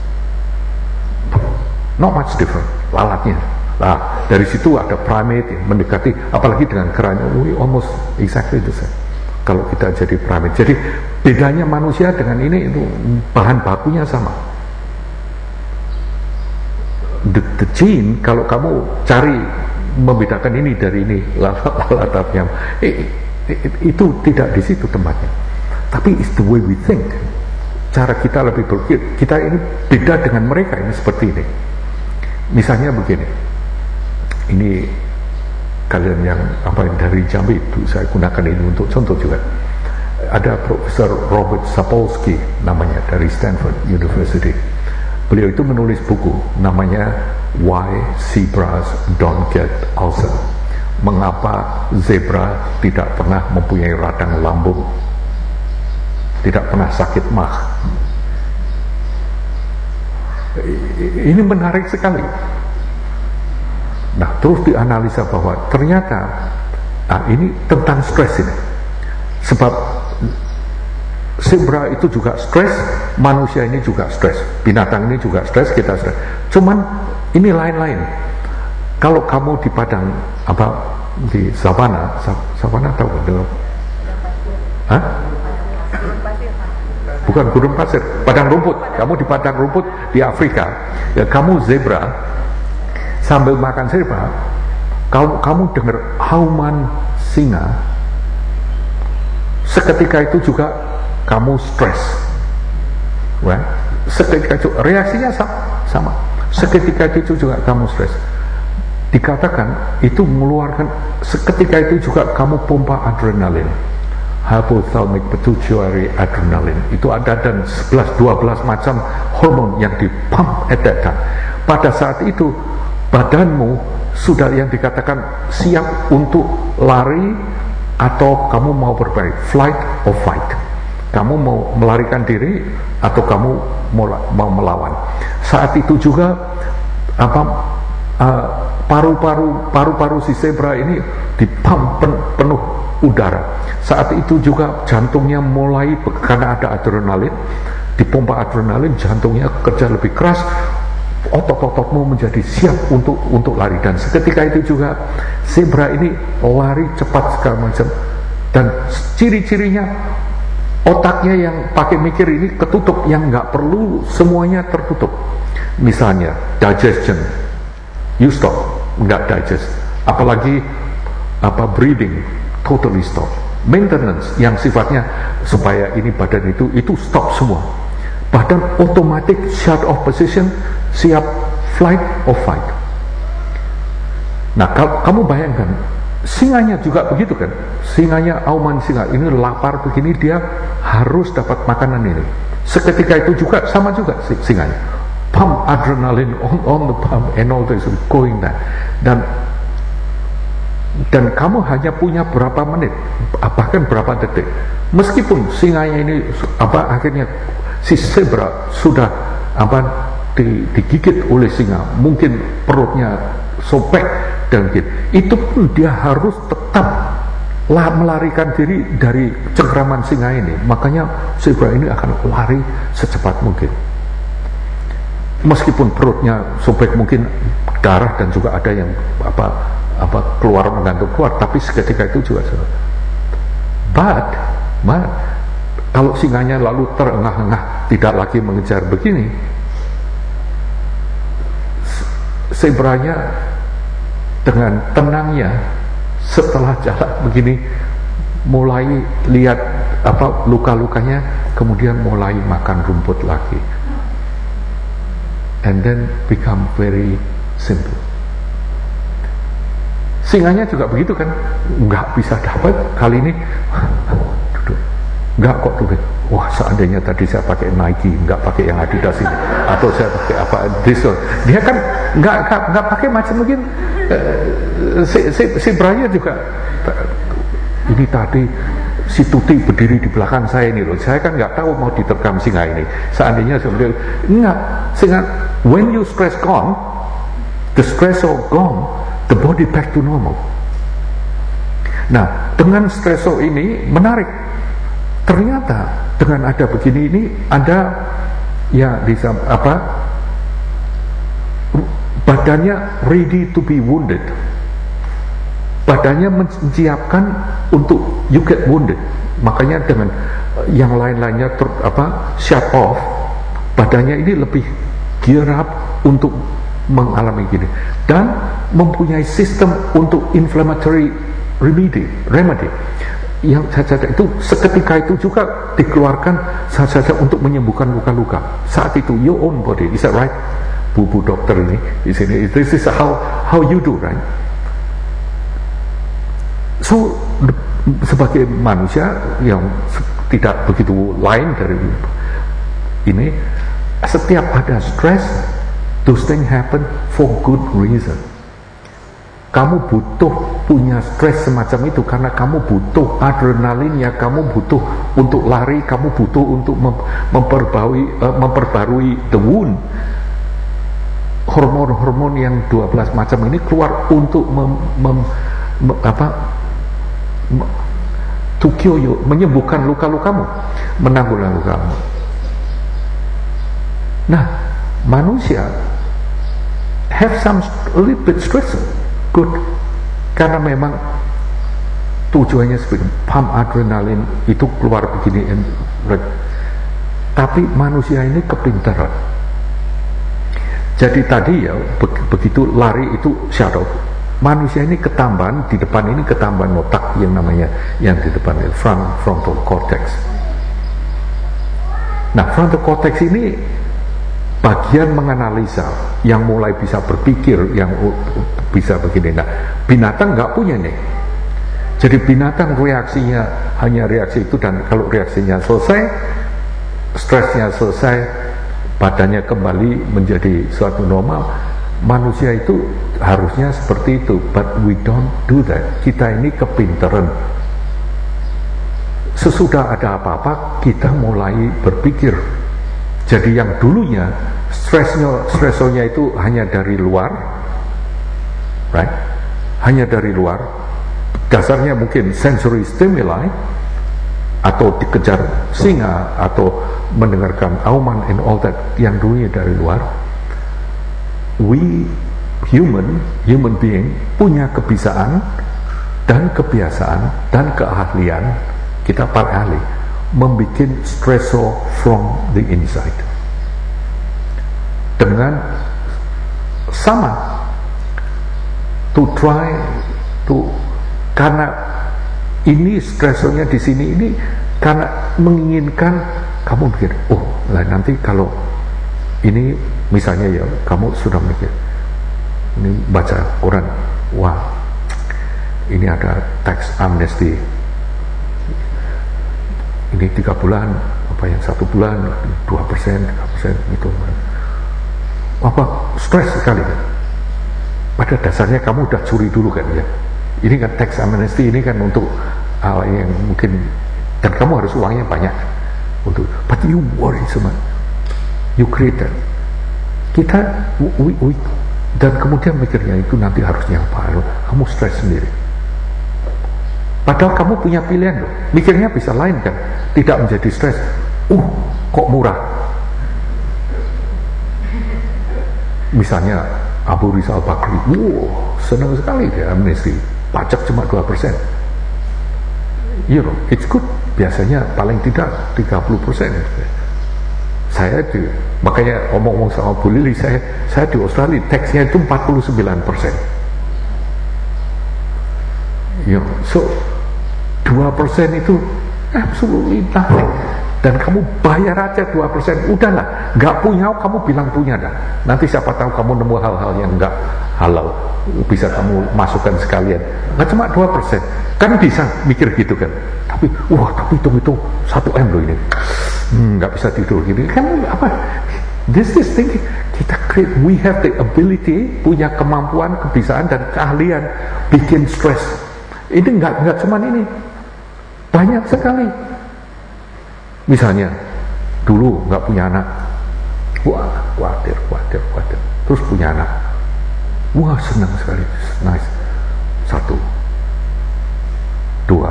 [SPEAKER 1] not much different lalatnya. Nah, dari situ ada primate yang mendekati, apalagi dengan keranya, almost exactly the same. Kalau kita jadi primate, jadi bedanya manusia dengan ini itu bahan bakunya sama. The gene, kalau kamu cari membedakan ini dari ini, lalat-lalatnya, itu tidak di situ tempatnya. Tapi it's the way we think. Cara kita lebih berpikir, kita ini beda dengan mereka ini seperti ini. Misalnya begini, ini kalian yang dari Jambi itu saya gunakan ini untuk contoh juga. Ada Profesor Robert Sapolsky namanya dari Stanford University. Beliau itu menulis buku namanya Why Zebras Don't Get Ulcer. Mengapa zebra tidak pernah mempunyai radang lambung, tidak pernah sakit mah. Ini menarik sekali. Nah, terus dianalisa bahwa ternyata ini tentang stres ini. Sebab zebra itu juga stres, manusia ini juga stres, binatang ini juga stres, kita stres. Cuman ini lain-lain. Kalau kamu di padang di savana tahu enggak? Hah? Bukan gurun pasir, padang rumput. Kamu di padang rumput di Afrika, ya kamu zebra, sambil makan zebra, kalau kamu dengar auman singa, seketika itu juga kamu stres. Right? Seketika itu reaksinya sama. Seketika itu juga kamu stres. Dikatakan itu mengeluarkan, seketika itu juga kamu pompa adrenalin, hypothalamic pituitary adrenaline. Itu ada dan 11-12 macam hormon yang dipump at that time. Pada saat itu badanmu sudah yang dikatakan siap untuk lari atau kamu mau berbaik, flight or fight. Kamu mau melarikan diri atau kamu mau melawan. Saat itu juga paru-paru si zebra ini dipump penuh udara. Saat itu juga jantungnya mulai, karena ada adrenalin, dipompa adrenalin, jantungnya kerja lebih keras, otot-ototmu menjadi siap untuk lari. Dan seketika itu juga zebra ini lari cepat segala macam. Dan ciri-cirinya otaknya yang pakai mikir ini ketutup, yang nggak perlu semuanya tertutup. Misalnya digestion, you stop, nggak digest. Apalagi breathing, totally stop. Maintenance yang sifatnya supaya ini badan itu stop semua. Badan otomatis shut off position, siap flight or fight. Nah, kalau kamu bayangkan, singanya juga begitu kan? Singanya, auman singa ini lapar begini, dia harus dapat makanan ini. Seketika itu juga sama juga singanya, pump adrenaline on the pump and all this going down. Dan kamu hanya punya berapa menit, bahkan berapa detik. Meskipun singanya ini akhirnya si zebra sudah digigit oleh singa, mungkin perutnya sobek dan gitu, itu pun dia harus tetap melarikan diri dari cengkraman singa ini. Makanya zebra ini akan lari secepat mungkin. Meskipun perutnya sobek, mungkin darah dan juga ada yang keluar, menggantung keluar, tapi seketika itu juga but kalau singanya lalu terengah-engah, tidak lagi mengejar begini, zebranya dengan tenangnya setelah jalan begini mulai lihat luka-lukanya, kemudian mulai makan rumput lagi, and then become very simple. Singanya juga begitu kan, nggak bisa dapat kali ini, duduk, nggak kok duduk, wah seandainya tadi saya pakai Nike, nggak pakai yang Adidas ini, atau saya pakai apa dia kan nggak pakai macam mungkin. Si Brian juga, ini tadi si Tuti berdiri di belakang saya ini loh, saya kan nggak tahu mau diterkam singa ini. Seandainya sebenarnya nggak, sehingga when you stress gone, the stressor gone, the body back to normal. Nah, dengan stressor ini menarik. Ternyata dengan ada begini ini ada ya bisa apa? Badannya ready to be wounded. Badannya menyiapkan untuk you get wounded. Makanya dengan yang lain-lainnya shut off, badannya ini lebih gear up untuk mengalami gini, dan mempunyai sistem untuk inflammatory remedy yang saja itu seketika itu juga dikeluarkan saja untuk menyembuhkan luka-luka saat itu, your own body. Is that right, bu dokter ini di sini? This is how you do, right? So sebagai manusia yang tidak begitu lain dari ini, setiap ada stress, those things happen for good reason. Kamu butuh punya stres semacam itu karena kamu butuh adrenalinnya, kamu butuh untuk lari, kamu butuh untuk memperbarui the wound. Hormon-hormon yang 12 macam ini keluar untuk to cure you, menyembuhkan luka-lukamu, menanggulangi lukamu. Nah, manusia have some a little bit stress. Good, karena memang tujuannya seperti pump adrenalin itu keluar begini, tapi manusia ini kepintaran. Jadi tadi ya begitu lari itu shadow, manusia ini ketambahan di depan ini, ketambahan otak yang namanya yang di depan frontal cortex. Nah, frontal cortex ini bagian menganalisa, yang mulai bisa berpikir, yang bisa begini. Nah, binatang nggak punya nih. Jadi binatang reaksinya hanya reaksi itu, dan kalau reaksinya selesai, stresnya selesai, badannya kembali menjadi suatu normal. Manusia itu harusnya seperti itu, but we don't do that. Kita ini kepintaran. Sesudah ada apa-apa, kita mulai berpikir. Jadi yang dulunya stresornya itu hanya dari luar, right? Hanya dari luar. Dasarnya mungkin sensory stimuli, atau dikejar singa, atau mendengarkan auman and all that, yang dulunya dari luar. We human being punya kebiasaan dan kebiasaan dan keahlian, kita para ahli membuat stressor from the inside dengan sama to try to, karena ini stressornya di sini ini karena menginginkan kamu mikir, oh lah nanti kalau ini misalnya ya kamu sudah mikir, ini baca Quran, wah ini ada tax amnesty, ini 3 bulan, apa yang 1 bulan 2%, 3% gitu, apa stres sekali kan. Pada dasarnya kamu udah curi dulu kan ya. Ini kan tax amnesty, ini kan untuk hal yang mungkin, dan kamu harus uangnya banyak untuk, but you worry so much, you create that. Kita dan kemudian mikirnya itu nanti harusnya apa, kamu stres sendiri. Padahal kamu punya pilihan loh, mikirnya bisa lain kan, tidak menjadi stres. Kok murah? Misalnya Abu Rizal Bakri, senang sekali dia amnesti, pajak cuma 2%. You know, it's good. Biasanya paling tidak 30%. Saya makanya omong-omong sama Bu Lili, saya di Australia taxnya itu 49%. You know, so 2% itu absolutely nothing, dan kamu bayar aja 2%, udahlah, nggak punya kamu bilang punya dah. Nanti siapa tahu kamu nemu hal-hal yang nggak halal, bisa kamu masukkan sekalian. Nggak cuma 2%, kan bisa mikir gitu kan. tapi hitung 1 M loh ini, nggak bisa tidur gini kan apa. This is thinking, we have the ability, punya kemampuan, kebiasaan dan keahlian bikin stres. Ini nggak cuman ini, banyak sekali. Misalnya dulu nggak punya anak, wah khawatir, terus punya anak, wah senang sekali, nice. 1, 2,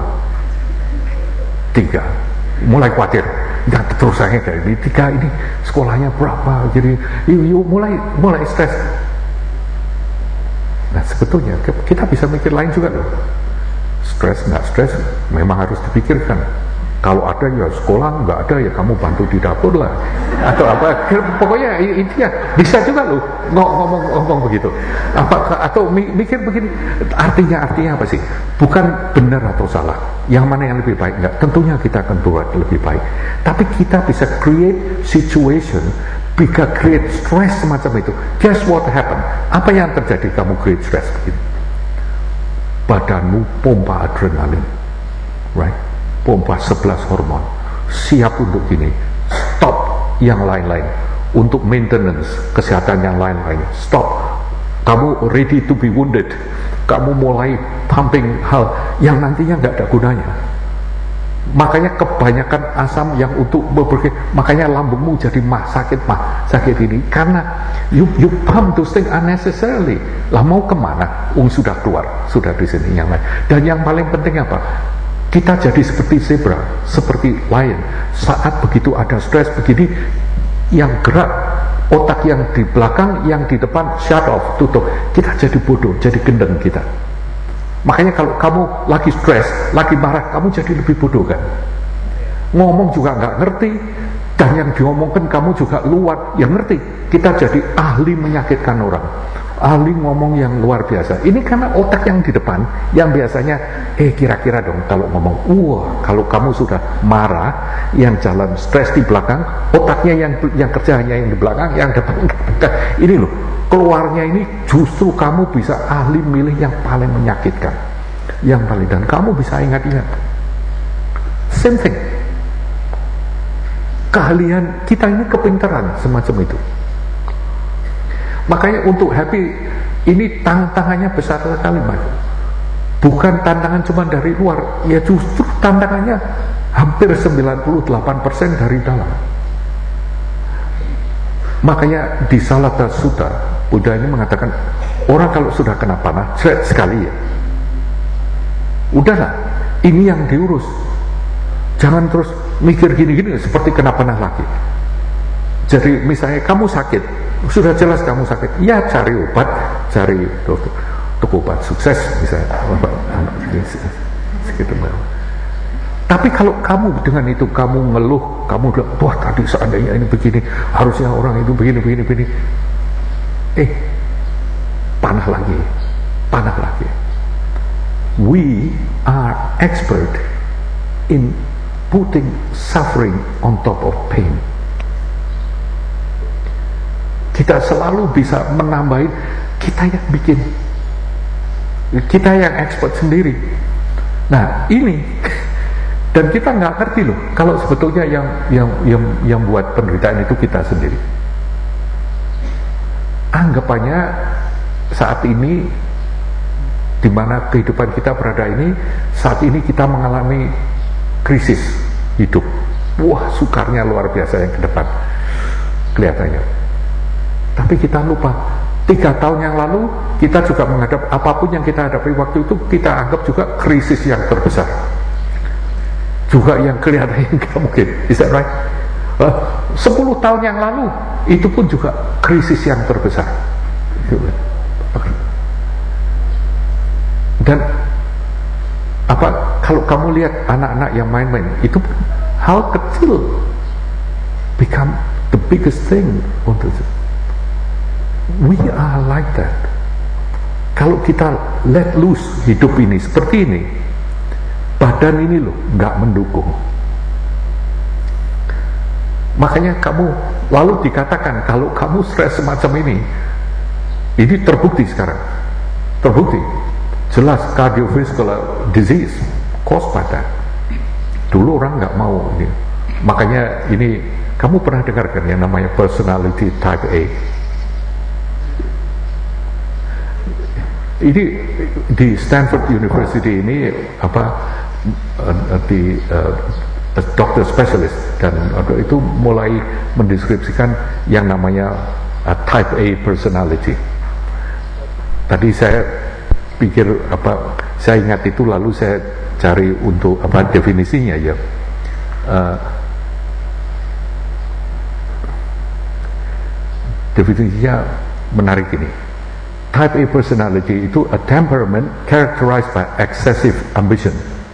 [SPEAKER 1] 3, mulai khawatir. Nggak terus saya kayak ini 3 ini sekolahnya berapa, jadi yuk mulai stres. Nah sebetulnya kita bisa mikir lain juga loh. Stres nggak stres memang harus dipikirkan. Kalau ada ya sekolah, nggak ada ya kamu bantu di dapur lah atau apa. Pokoknya intinya bisa juga loh ngomong begitu. Atau mikir begini, artinya apa sih? Bukan benar atau salah. Yang mana yang lebih baik? Enggak. Tentunya kita akan buat lebih baik. Tapi kita bisa create situation, bisa create stress semacam itu. Guess what happen? Apa yang terjadi kamu create stress begini? Badanmu pompa adrenalin, right? Pompa 11 hormon, siap untuk gini, stop yang lain-lain, untuk maintenance, kesehatan yang lain-lain, stop. Kamu ready to be wounded, kamu mulai pumping hal yang nantinya nggak ada gunanya. Makanya kebanyakan asam yang untuk berpikir, makanya lambungmu jadi sakit ini, karena you pump those things unnecessarily. Lah mau kemana? Sudah keluar, sudah di sini yang lain. Dan yang paling penting apa? Kita jadi seperti zebra, seperti lion. Saat begitu ada stres begini, yang gerak otak yang di belakang, yang di depan shut off, tutup. Kita jadi bodoh, jadi gendeng kita. Makanya kalau kamu lagi stres, lagi marah, kamu jadi lebih bodoh kan. Ngomong juga nggak ngerti, dan yang diomongkan kamu juga luar yang ngerti. Kita jadi ahli menyakitkan orang, ahli ngomong yang luar biasa. Ini karena otak yang di depan, yang biasanya kira-kira dong kalau ngomong, kalau kamu sudah marah, yang jalan stres di belakang, otaknya yang kerja hanya yang di belakang, yang depan ini loh, keluarnya ini justru kamu bisa ahli milih yang paling menyakitkan, yang paling, dan kamu bisa ingat-ingat. Same thing. Keahlian kita ini kepintaran semacam itu. Makanya untuk happy ini tantangannya besar sekali, Mas. Bukan tantangan cuma dari luar, ya justru tantangannya hampir 98% dari dalam. Makanya di Salata Sutta, Buddha ini mengatakan, orang kalau sudah kena panah, sekali ya, udahlah, ini yang diurus. Jangan terus mikir gini-gini seperti kena panah lagi. Jadi misalnya kamu sakit, sudah jelas kamu sakit, ya cari obat, cari dokter, obat sukses misalnya. Tapi kalau kamu dengan itu kamu ngeluh, kamu bilang, wah tadi seandainya ini begini, harusnya orang itu begini. Panah lagi. We are expert in putting suffering on top of pain. Kita selalu bisa menambahin, kita yang bikin, kita yang expert sendiri. Nah ini, dan kita nggak ngerti loh, kalau sebetulnya yang buat penderitaan itu kita sendiri. Anggapannya saat ini, di mana kehidupan kita berada ini, saat ini kita mengalami krisis hidup. Wah, sukarnya luar biasa yang ke depan kelihatannya. Tapi kita lupa, 3 tahun yang lalu kita juga menghadap apapun yang kita hadapi waktu itu, kita anggap juga krisis yang terbesar, juga yang kelihatannya nggak mungkin. Is that right? 10 tahun yang lalu itu pun juga krisis yang terbesar. Dan kalau kamu lihat anak-anak yang main-main, itu pun hal kecil become the biggest thing untuk itu. We are like that. Kalau kita let loose hidup ini seperti ini, badan ini loh nggak mendukung. Makanya kamu lalu dikatakan kalau kamu stres semacam ini terbukti sekarang, terbukti jelas cardiovascular disease caused by that. Dulu orang nggak mau ini. Makanya ini kamu pernah dengarkan yang namanya personality type A. Ini di Stanford University ini di dokter spesialis dan itu mulai mendeskripsikan yang namanya type A personality. Tadi saya pikir saya ingat itu lalu saya cari untuk definisinya ya. Definisinya menarik ini. Type A personality itu a temperament characterized by excessive ambition,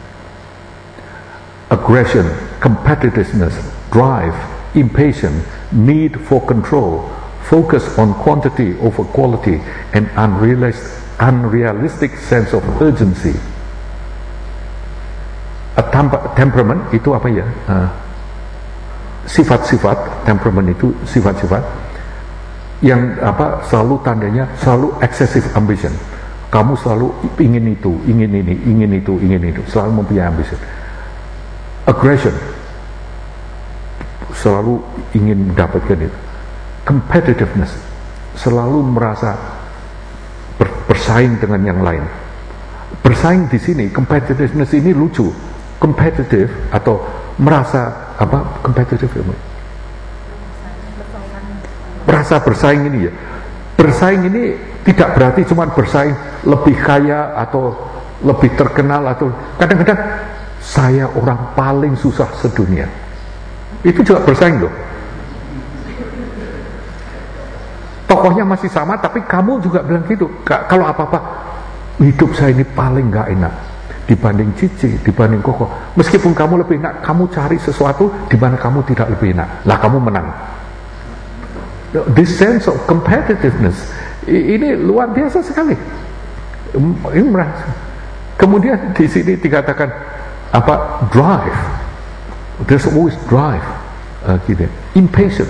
[SPEAKER 1] aggression, competitiveness, drive, impatience, need for control, focus on quantity over quality, and unrealistic sense of urgency. A temperament itu apa ya? Sifat-sifat, temperament itu sifat-sifat yang selalu tandanya selalu excessive ambition. Kamu selalu ingin itu, ingin ini, ingin itu, selalu mempunyai ambition. Aggression, selalu ingin mendapatkan itu. Competitiveness, selalu merasa bersaing dengan yang lain. Bersaing di sini, competitiveness ini lucu. Competitive atau merasa competitive merasa bersaing ini ya. Bersaing ini tidak berarti cuma bersaing lebih kaya atau lebih terkenal, atau kadang-kadang saya orang paling susah sedunia. Itu juga bersaing loh. Tokohnya masih sama tapi kamu juga bilang gitu. Kalau apa-apa hidup saya ini paling gak enak dibanding Cici, dibanding Koko. Meskipun kamu lebih enak, kamu cari sesuatu di mana kamu tidak lebih enak. Lah kamu menang. This sense of competitiveness ini luar biasa sekali. Ini merasa. Kemudian di sini dikatakan drive. There's always drive. Gitu. Impatient.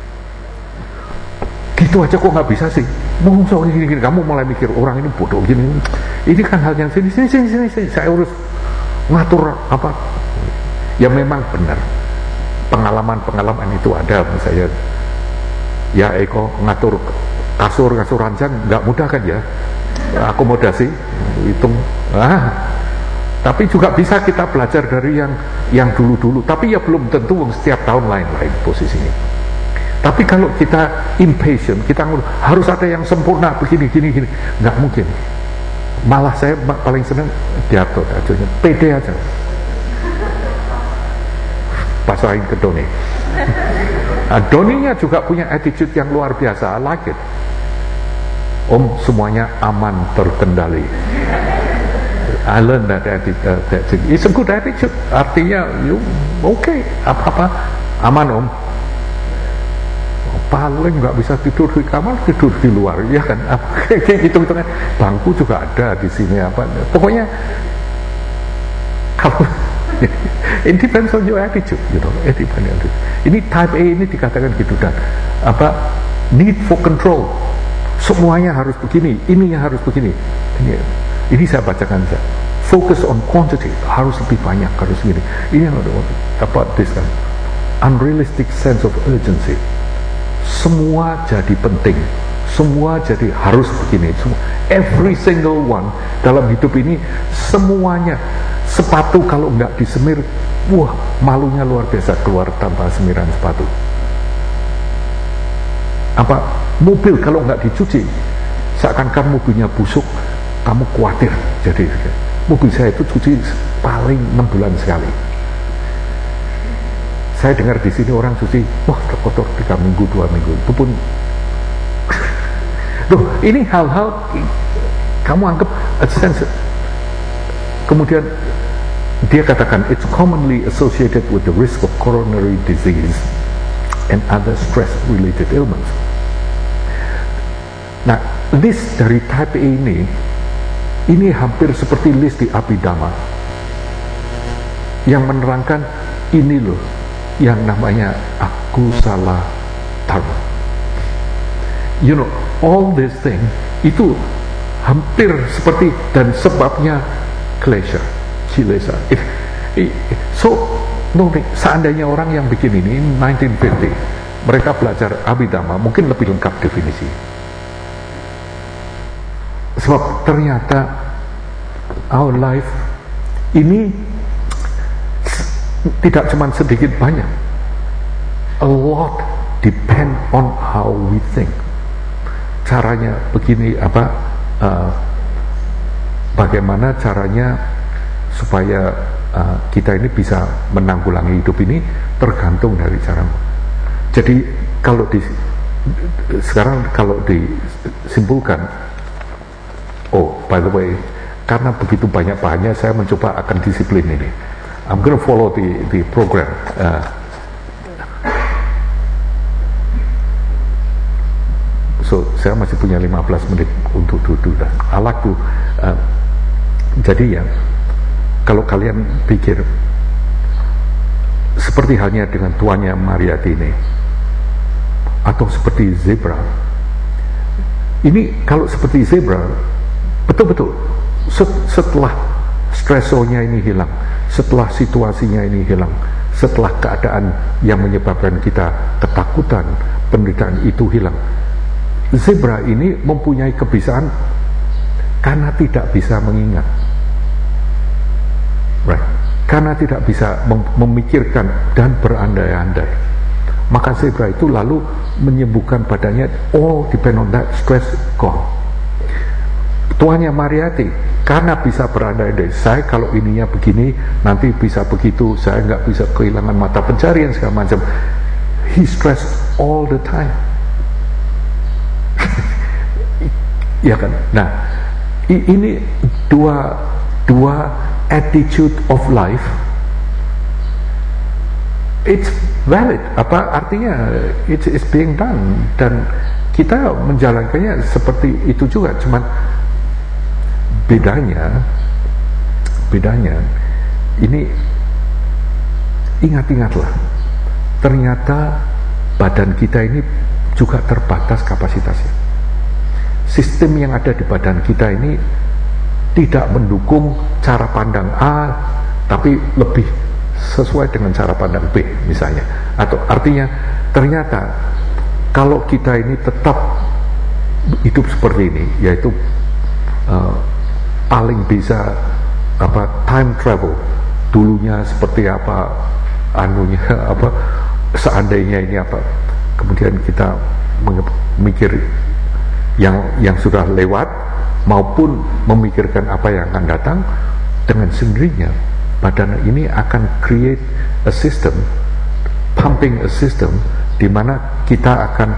[SPEAKER 1] Gitu aja kok nggak bisa sih. Gini, kamu mulai mikir orang ini bodoh gini. Ini kan hal yang sini. Saya urus ngatur Ya memang benar. Pengalaman itu ada misalnya. Ya Eko ngatur kasur ranjang nggak mudah kan ya, akomodasi hitung tapi juga bisa kita belajar dari yang dulu tapi ya belum tentu setiap tahun lain posisinya. Tapi kalau kita impatient, kita harus ada yang sempurna begini nggak mungkin. Malah saya paling senang diatur aja, pede aja, pasahin ke Doni. Doninya juga punya attitude yang luar biasa. I like it. Om, semuanya aman, terkendali. I learned that attitude. It's a good attitude. Artinya, okay, apa-apa aman om. Paling nggak bisa tidur di kamar, tidur di luar, ya kan? Kayak gitu kan. Bangku juga ada di sini Pokoknya kalau it depends on your attitude, Ini type A ini dikatakan gitu dan need for control. Semuanya harus begini, ini yang harus begini. Ini saya bacakan saja. Focus on quantity, harus lebih banyak, harus begini. Ini yang this kan. Unrealistic sense of urgency. Semua jadi penting. Semua jadi harus begini. Every single one dalam hidup ini semuanya. Sepatu kalau nggak disemir, wah malunya luar biasa keluar tanpa semiran sepatu. Mobil kalau nggak dicuci, seakan-akan mobilnya busuk, kamu khawatir. Jadi mobil saya itu cuci paling 6 bulan sekali. Saya dengar di sini orang cuci, wah terkotor 3 minggu, 2 minggu. Itu pun, ini hal-hal kamu anggap sense. Kemudian dia katakan it's commonly associated with the risk of coronary disease and other stress related ailments. Nah, list dari type A ini hampir seperti list di Abhidhamma yang menerangkan ini loh yang namanya akusala dharma. All this thing itu hampir seperti dan sebabnya klesha. So Seandainya orang yang bikin ini 1950, mereka belajar Abhidhamma, mungkin lebih lengkap definisi. Sebab ternyata our life ini tidak cuma sedikit banyak, a lot depend on how we think. Caranya begini, bagaimana caranya supaya kita ini bisa menanggulangi hidup ini tergantung dari caramu. Jadi sekarang kalau disimpulkan, oh by the way, karena begitu banyak bahannya, saya mencoba akan disiplin ini. I'm gonna follow the program. So saya masih punya 15 menit untuk duduk dan alaku. Jadi ya, kalau kalian pikir seperti halnya dengan tuannya Mariyati ini, atau seperti zebra, ini kalau seperti zebra, betul-betul setelah stresonya ini hilang, setelah situasinya ini hilang, setelah keadaan yang menyebabkan kita ketakutan, penderitaan itu hilang, zebra ini mempunyai kebiasaan karena tidak bisa mengingat, right? Karena tidak bisa memikirkan dan berandai-andai, maka zebra itu lalu menyembuhkan badannya, all depend on that, stress gone. Tuannya Mariyati karena bisa berandai-andai, saya kalau ininya begini nanti bisa begitu, saya nggak bisa kehilangan mata pencarian segala macam. He stressed all the time. Ya kan? Nah, ini dua attitude of life. It's valid. Apa artinya? It's being done, dan kita menjalankannya seperti itu juga. Cuman bedanya ini, ingat-ingatlah, ternyata badan kita ini juga terbatas kapasitasnya. Sistem yang ada di badan kita ini tidak mendukung cara pandang A, tapi lebih sesuai dengan cara pandang B misalnya. Atau artinya ternyata kalau kita ini tetap hidup seperti ini, yaitu paling bisa time travel, dulunya seperti apa, anunya apa, seandainya ini apa, kemudian kita memikir yang sudah lewat maupun memikirkan apa yang akan datang, dengan sendirinya badan ini akan create a system, pumping a system, di mana kita akan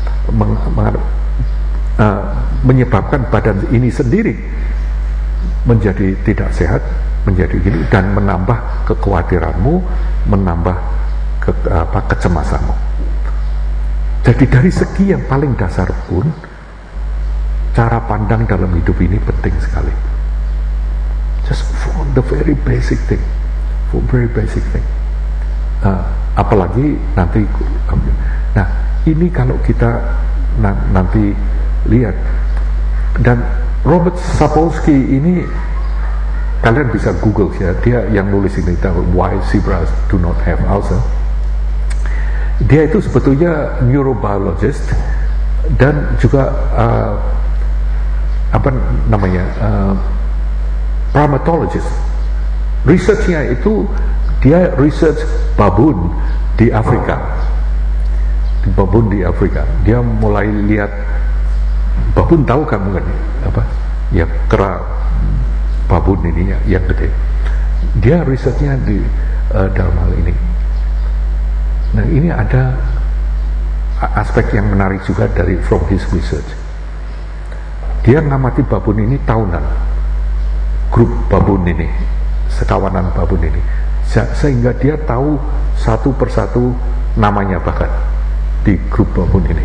[SPEAKER 1] menyebabkan badan ini sendiri menjadi tidak sehat, menjadi gini, dan menambah kekhawatiranmu, menambah kecemasanmu. Jadi dari segi yang paling dasar pun, cara pandang dalam hidup ini penting sekali. Just for the very basic thing, apalagi nanti. Nah, ini kalau kita nanti lihat, dan Robert Sapolsky ini kalian bisa Google ya, dia yang nulis ini, Why Zebras Do Not Have Ulcer. Dia itu sebetulnya neurobiologist dan juga primatologist. Researchnya itu dia research babun di Afrika. Dia mulai lihat babun, tahu kamu kan apa? Ya, kera babun ini yang gede. Dia researchnya di dalam hal ini. Nah, ini ada aspek yang menarik juga dari from his research. Dia ngamati babun ini tahunan, grup babun ini, sekawanan babun ini, sehingga dia tahu satu persatu namanya bahkan di grup babun ini.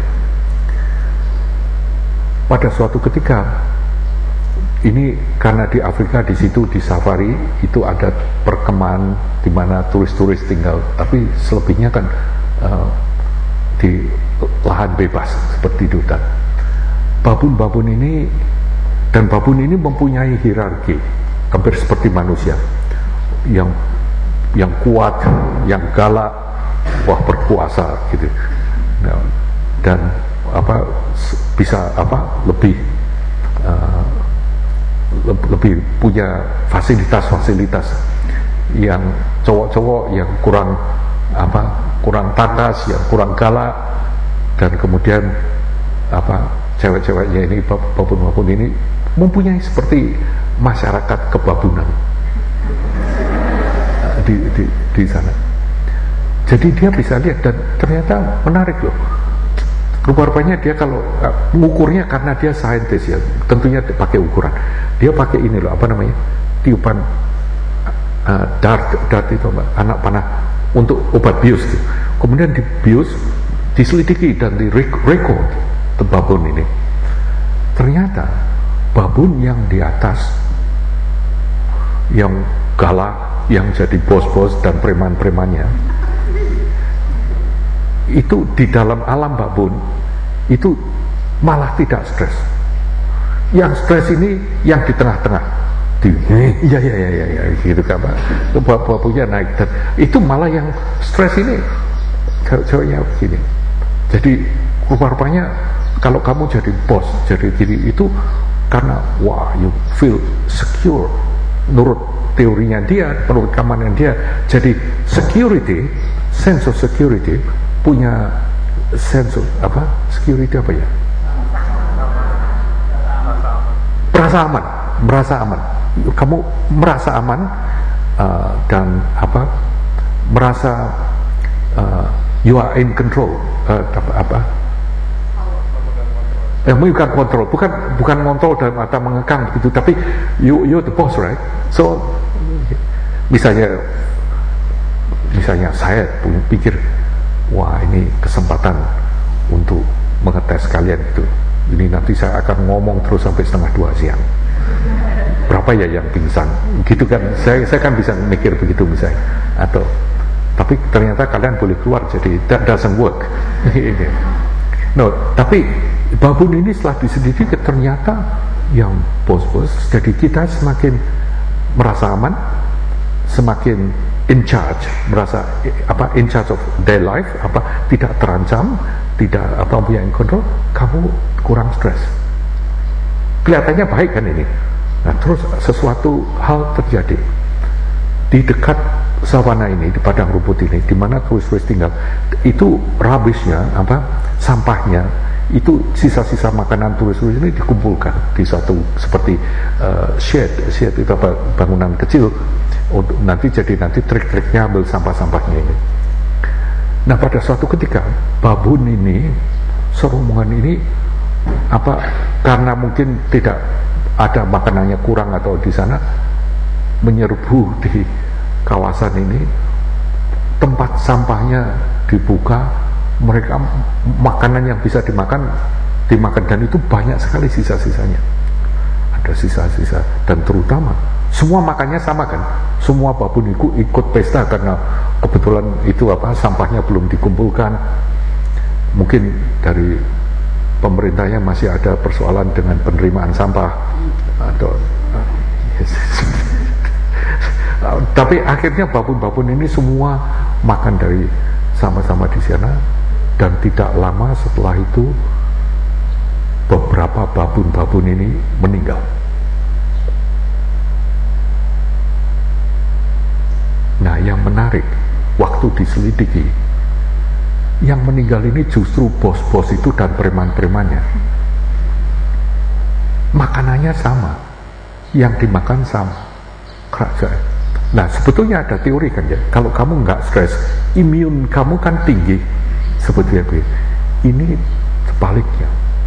[SPEAKER 1] Pada suatu ketika, ini karena di Afrika, di situ di safari itu ada perkemahan di mana turis-turis tinggal, tapi selebihnya kan di lahan bebas seperti di hutan. Babun-babun ini, dan babun ini mempunyai hierarki hampir seperti manusia, yang yang kuat, yang galak, wah berkuasa gitu. Nah, dan bisa lebih punya fasilitas yang cowok-cowok yang kurang tandas, yang kurang galak, dan kemudian cewek-ceweknya ini, babun-babun ini mempunyai seperti masyarakat kebabunan di sana. Jadi dia bisa lihat, dan ternyata menarik loh. Rupa-rupanya dia kalau mengukurnya, karena dia saintis ya, tentunya pakai ukuran. Dia pakai ini loh, tiupan dart itu, anak panah untuk obat bius gitu. Kemudian dibius, diselidiki dan direkod babun ini. Ternyata babun yang di atas, yang galak, yang jadi bos-bos dan preman-premannya, itu di dalam alam babun itu malah tidak stres. Yang stres ini yang di tengah-tengah, iya gitu kan, babunnya naik, dan itu malah yang stres ini ceweknya begini. Jadi rupa-rupanya kalau kamu jadi bos, jadi diri itu karena wah, you feel secure menurut teorinya dia, menurut keamanan dia. Jadi security, sense of security, punya sense of security ya? Merasa aman. Kamu merasa aman, dan merasa you are in control, bukan kontrol, bukan ngontrol dalam arti mengekang gitu, tapi you're the boss, right? So misalnya saya pikir, wah ini kesempatan untuk mengetes kalian gitu. Ini nanti saya akan ngomong terus sampai 1:30 siang. Berapa ya yang pingsan? Gitu kan? Saya kan bisa mikir begitu misalnya. Tapi ternyata kalian boleh keluar, jadi that doesn't work. No, tapi babun ini setelah diselidiki ternyata yang bos-bos. Jadi kita semakin merasa aman, semakin in charge, merasa in charge of their life, tidak terancam, tidak punya control, kamu kurang stres. Kelihatannya baik kan ini. Nah, terus sesuatu hal terjadi di dekat savana ini, di padang rumput ini, di mana turis-turis tinggal. Itu rubbish-nya, sampahnya, itu sisa-sisa makanan turis-turis ini dikumpulkan di satu seperti shed itu bangunan kecil. Nanti trik-triknya ambil sampah-sampahnya ini. Nah, pada suatu ketika babun ini, serombongan ini karena mungkin tidak ada makanannya kurang atau di sana, menyerbu di kawasan ini, tempat sampahnya dibuka, mereka makanan yang bisa dimakan, dan itu banyak sekali sisa-sisanya. Ada sisa-sisa, dan terutama semua makannya sama kan, semua babun itu ikut pesta karena kebetulan itu sampahnya belum dikumpulkan. Mungkin dari pemerintahnya masih ada persoalan dengan penerimaan sampah atau tapi akhirnya babun-babun ini semua makan dari sama-sama di sana, dan tidak lama setelah itu beberapa babun-babun ini meninggal. Nah, yang menarik, waktu diselidiki, yang meninggal ini justru bos-bos itu dan preman-premannya. Makanannya sama, yang dimakan sama, kerajaan. Nah, sebetulnya ada teori kan ya, kalau kamu nggak stres, imun kamu kan tinggi, sebetulnya ini sebaliknya.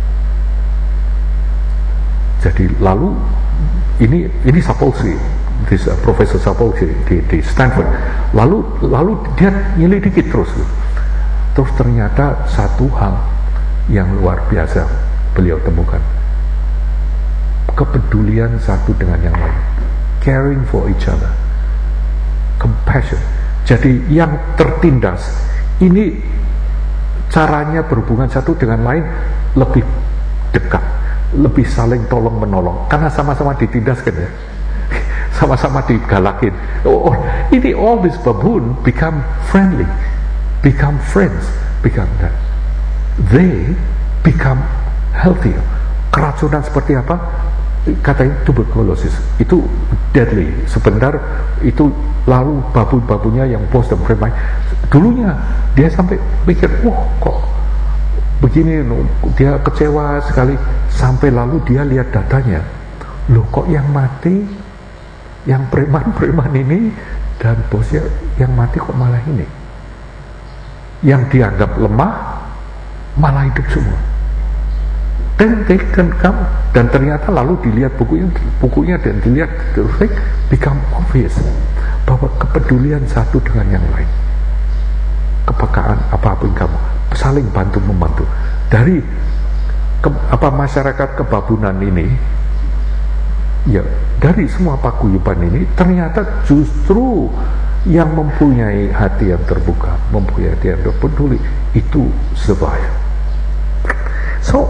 [SPEAKER 1] Jadi lalu ini Sapolsky, Profesor Sapolsky di Stanford. Lalu dia nyelidiki terus ternyata satu hal yang luar biasa beliau temukan, kepedulian satu dengan yang lain, caring for each other, compassion. Jadi yang tertindas ini caranya berhubungan satu dengan lain lebih dekat, lebih saling tolong menolong, karena sama-sama ditindas kan ya. sama-sama digalakin. Ini all this baboon become friendly, become friends, become that. They become healthier. Keracunan seperti apa? Katanya tuberculosis itu deadly. Sebentar itu lalu babun-babunnya yang bos dan preman dulunya dia sampai mikir, kok begini, dia kecewa sekali, sampai lalu dia lihat datanya, loh kok yang mati yang preman-preman ini dan bosnya yang mati kok malah ini, yang dianggap lemah malah hidup semua. Dan ternyata lalu dilihat bukunya dan dilihat become obvious bahwa kepedulian satu dengan yang lain, kepekaan apapun kamu, saling bantu membantu dari masyarakat kebabunan ini, ya dari semua paguyuban ini ternyata justru yang mempunyai hati yang terbuka, mempunyai hati yang peduli itu survive. So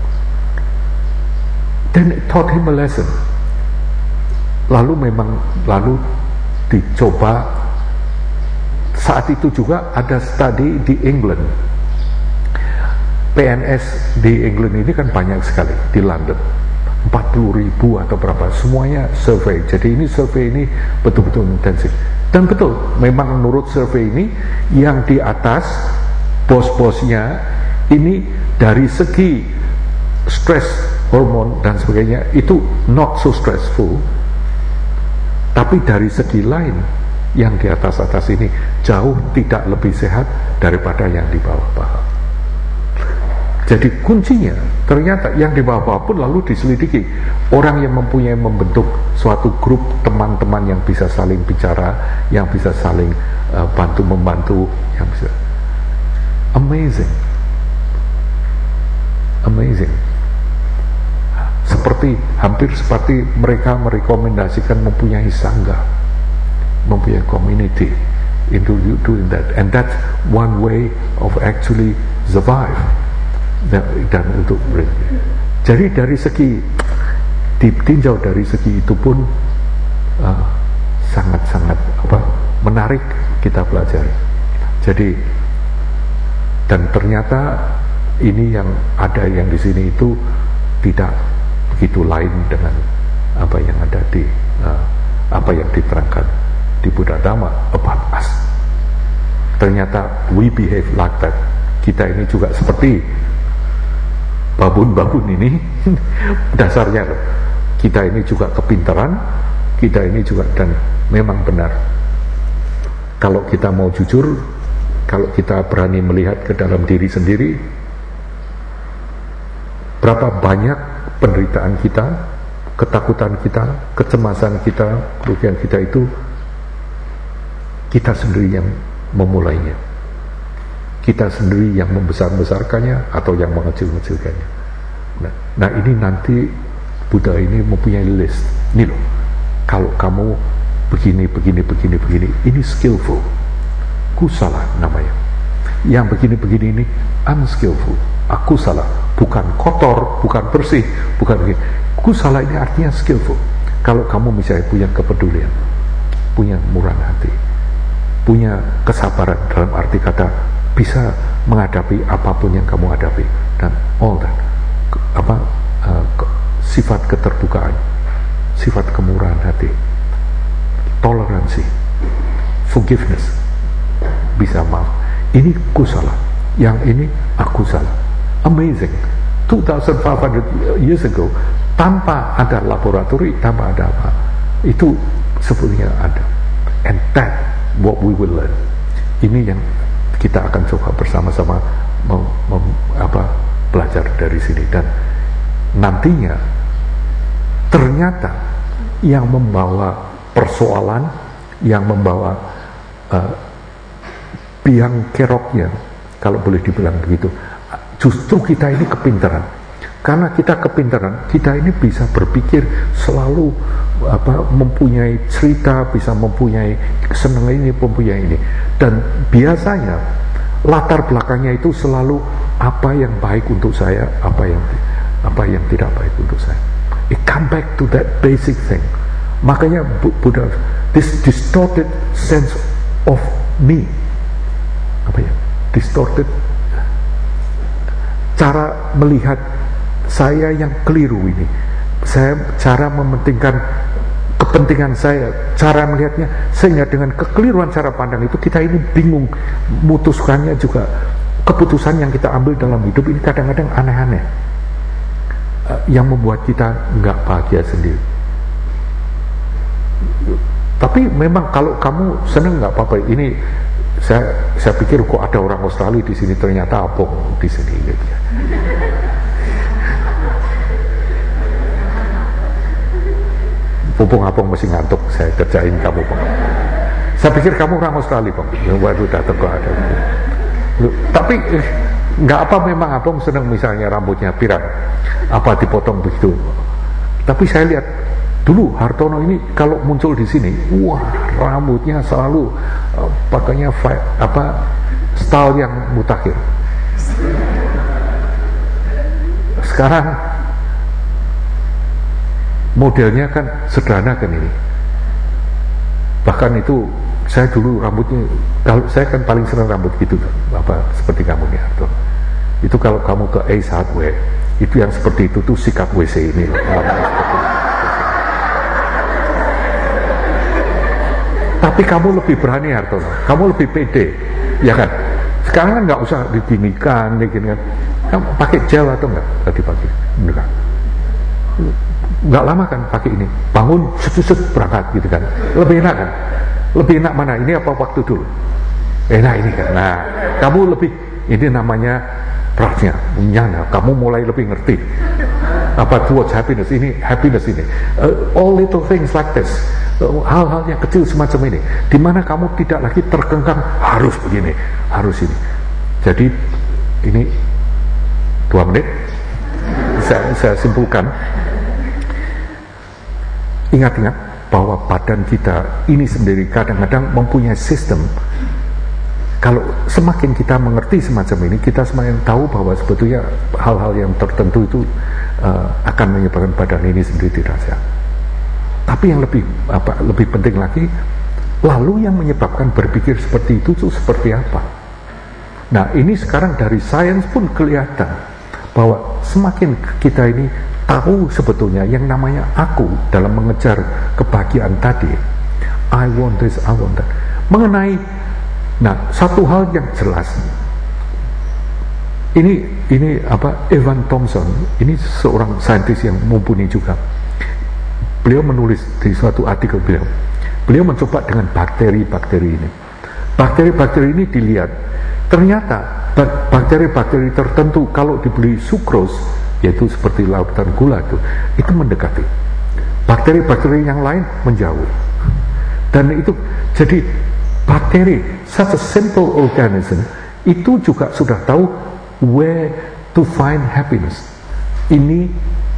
[SPEAKER 1] then it taught him a lesson. Lalu dicoba. Saat itu juga ada study di England. PNS di England ini kan banyak sekali di London, 40.000 atau berapa, semuanya survei. Jadi ini survei ini betul-betul intensif. Dan betul, memang menurut survei ini yang di atas bos-bosnya ini dari segi stres, hormon dan sebagainya itu not so stressful, tapi dari segi lain yang di atas-atas ini jauh tidak lebih sehat daripada yang di bawah-bawah. Jadi kuncinya ternyata yang di bawah-bawah pun lalu diselidiki, orang yang membentuk suatu grup teman-teman yang bisa saling bicara, yang bisa saling bantu-membantu, yang bisa amazing. Hampir seperti mereka merekomendasikan mempunyai sangga, mempunyai community into doing that, and that's one way of actually survive dan untuk jadi dari segi ditinjau dari segi itu pun sangat-sangat menarik kita pelajari. Jadi dan ternyata ini yang ada yang di sini itu tidak begitu lain dengan apa yang ada di apa yang diterangkan di Buddha Dhamma about us. Ternyata we behave like that. Kita ini juga seperti babun-babun ini dasarnya loh. Kita ini juga kepintaran, kita ini juga, dan memang benar kalau kita mau jujur, kalau kita berani melihat ke dalam diri sendiri, berapa banyak penderitaan kita, ketakutan kita, kecemasan kita, kerugian kita itu kita sendiri yang memulainya, kita sendiri yang membesar-besarkannya atau yang mengecil-ngecilkannya. Nah ini nanti Buddha ini mempunyai list, ini loh, kalau kamu begini, ini skillful, kusala namanya. Yang begini ini unskillful, aku salah, bukan kotor, bukan bersih, bukan begini. Kusala ini artinya skillful. Kalau kamu misalnya punya kepedulian, punya murah hati, punya kesabaran dalam arti kata bisa menghadapi apapun yang kamu hadapi, dan all that, sifat keterbukaan, sifat kemurahan hati, toleransi, forgiveness, bisa maaf. Ini kusala, yang ini aku salah. Amazing. 2,500 years ago, tanpa ada laboratori, tanpa ada apa, itu sebetulnya ada. And that what we will learn. Ini yang kita akan coba bersama-sama belajar dari sini. Dan nantinya ternyata yang membawa persoalan, yang membawa biang keroknya, kalau boleh dibilang begitu, justru kita ini kepintaran. Karena kita kepintaran, kita ini bisa berpikir selalu mempunyai cerita, bisa mempunyai senang ini, mempunyai ini. Dan biasanya latar belakangnya itu selalu apa yang baik untuk saya, apa yang tidak baik untuk saya. It come back to that basic thing. Makanya Buddha, this distorted sense of me, distorted cara melihat saya yang keliru ini, saya cara mementingkan kepentingan saya, cara melihatnya, sehingga dengan kekeliruan cara pandang itu kita ini bingung memutuskannya juga. Keputusan yang kita ambil dalam hidup ini kadang-kadang aneh-aneh, yang membuat kita nggak bahagia sendiri. Tapi memang kalau kamu seneng nggak apa-apa. Ini saya pikir kok ada orang Australia di sini, ternyata Apong di sini gitu ya. Pupung Apong masih ngantuk, saya kerjain kamu Bang. Saya pikir kamu orang Australia Bang. Waduh datang kok ada. Tapi nggak apa, memang Abang senang misalnya rambutnya pirang, apa dipotong begitu. Tapi saya lihat dulu Hartono ini kalau muncul di sini, wah rambutnya selalu pakainya style yang mutakhir. Sekarang modelnya kan sederhana kan ini. Bahkan itu saya dulu rambutnya, kalau saya kan paling senang rambut gitu, seperti kamu nih Arthur. Itu kalau kamu ke Ace Hardware, itu yang seperti itu tuh sikat WC ini. Tapi kamu lebih berani Arthur, kamu lebih pede, ya kan? Sekarang kan nggak usah diginikan, kan? Kamu pakai gel atau enggak? Tadi pagi, enggak. Nggak lama kan pakai ini, bangun set berangkat gitu kan, lebih enak kan? Lebih enak mana? Ini apa waktu dulu? Enak ini kan. Nah, kamu lebih, ini namanya rasnya, nyana. Kamu mulai lebih ngerti apa towards happiness. Ini happiness ini. All little things like this. Hal-hal yang kecil semacam ini, dimana kamu tidak lagi terkengkang harus begini, harus ini. Jadi ini 2 menit. Saya simpulkan. Ingat-ingat bahwa badan kita ini sendiri kadang-kadang mempunyai sistem. Kalau semakin kita mengerti semacam ini, kita semakin tahu bahwa sebetulnya hal-hal yang tertentu itu akan menyebabkan badan ini sendiri tidak sehat. Tapi yang lebih penting lagi, lalu yang menyebabkan berpikir seperti itu seperti apa? Nah, ini sekarang dari sains pun kelihatan bahwa semakin kita ini tahu sebetulnya yang namanya aku dalam mengejar kebahagiaan tadi, I want this, I want that, mengenai, nah satu hal yang jelas, ini Evan Thompson, ini seorang saintis yang mumpuni juga. Beliau menulis di suatu artikel, beliau mencoba dengan bakteri-bakteri ini. Bakteri-bakteri ini dilihat, ternyata bakteri-bakteri tertentu kalau diberi sukros, yaitu seperti lautan gula itu mendekati. Bakteri-bakteri yang lain menjauh. Dan itu jadi bakteri, such a simple organism, itu juga sudah tahu where to find happiness. Ini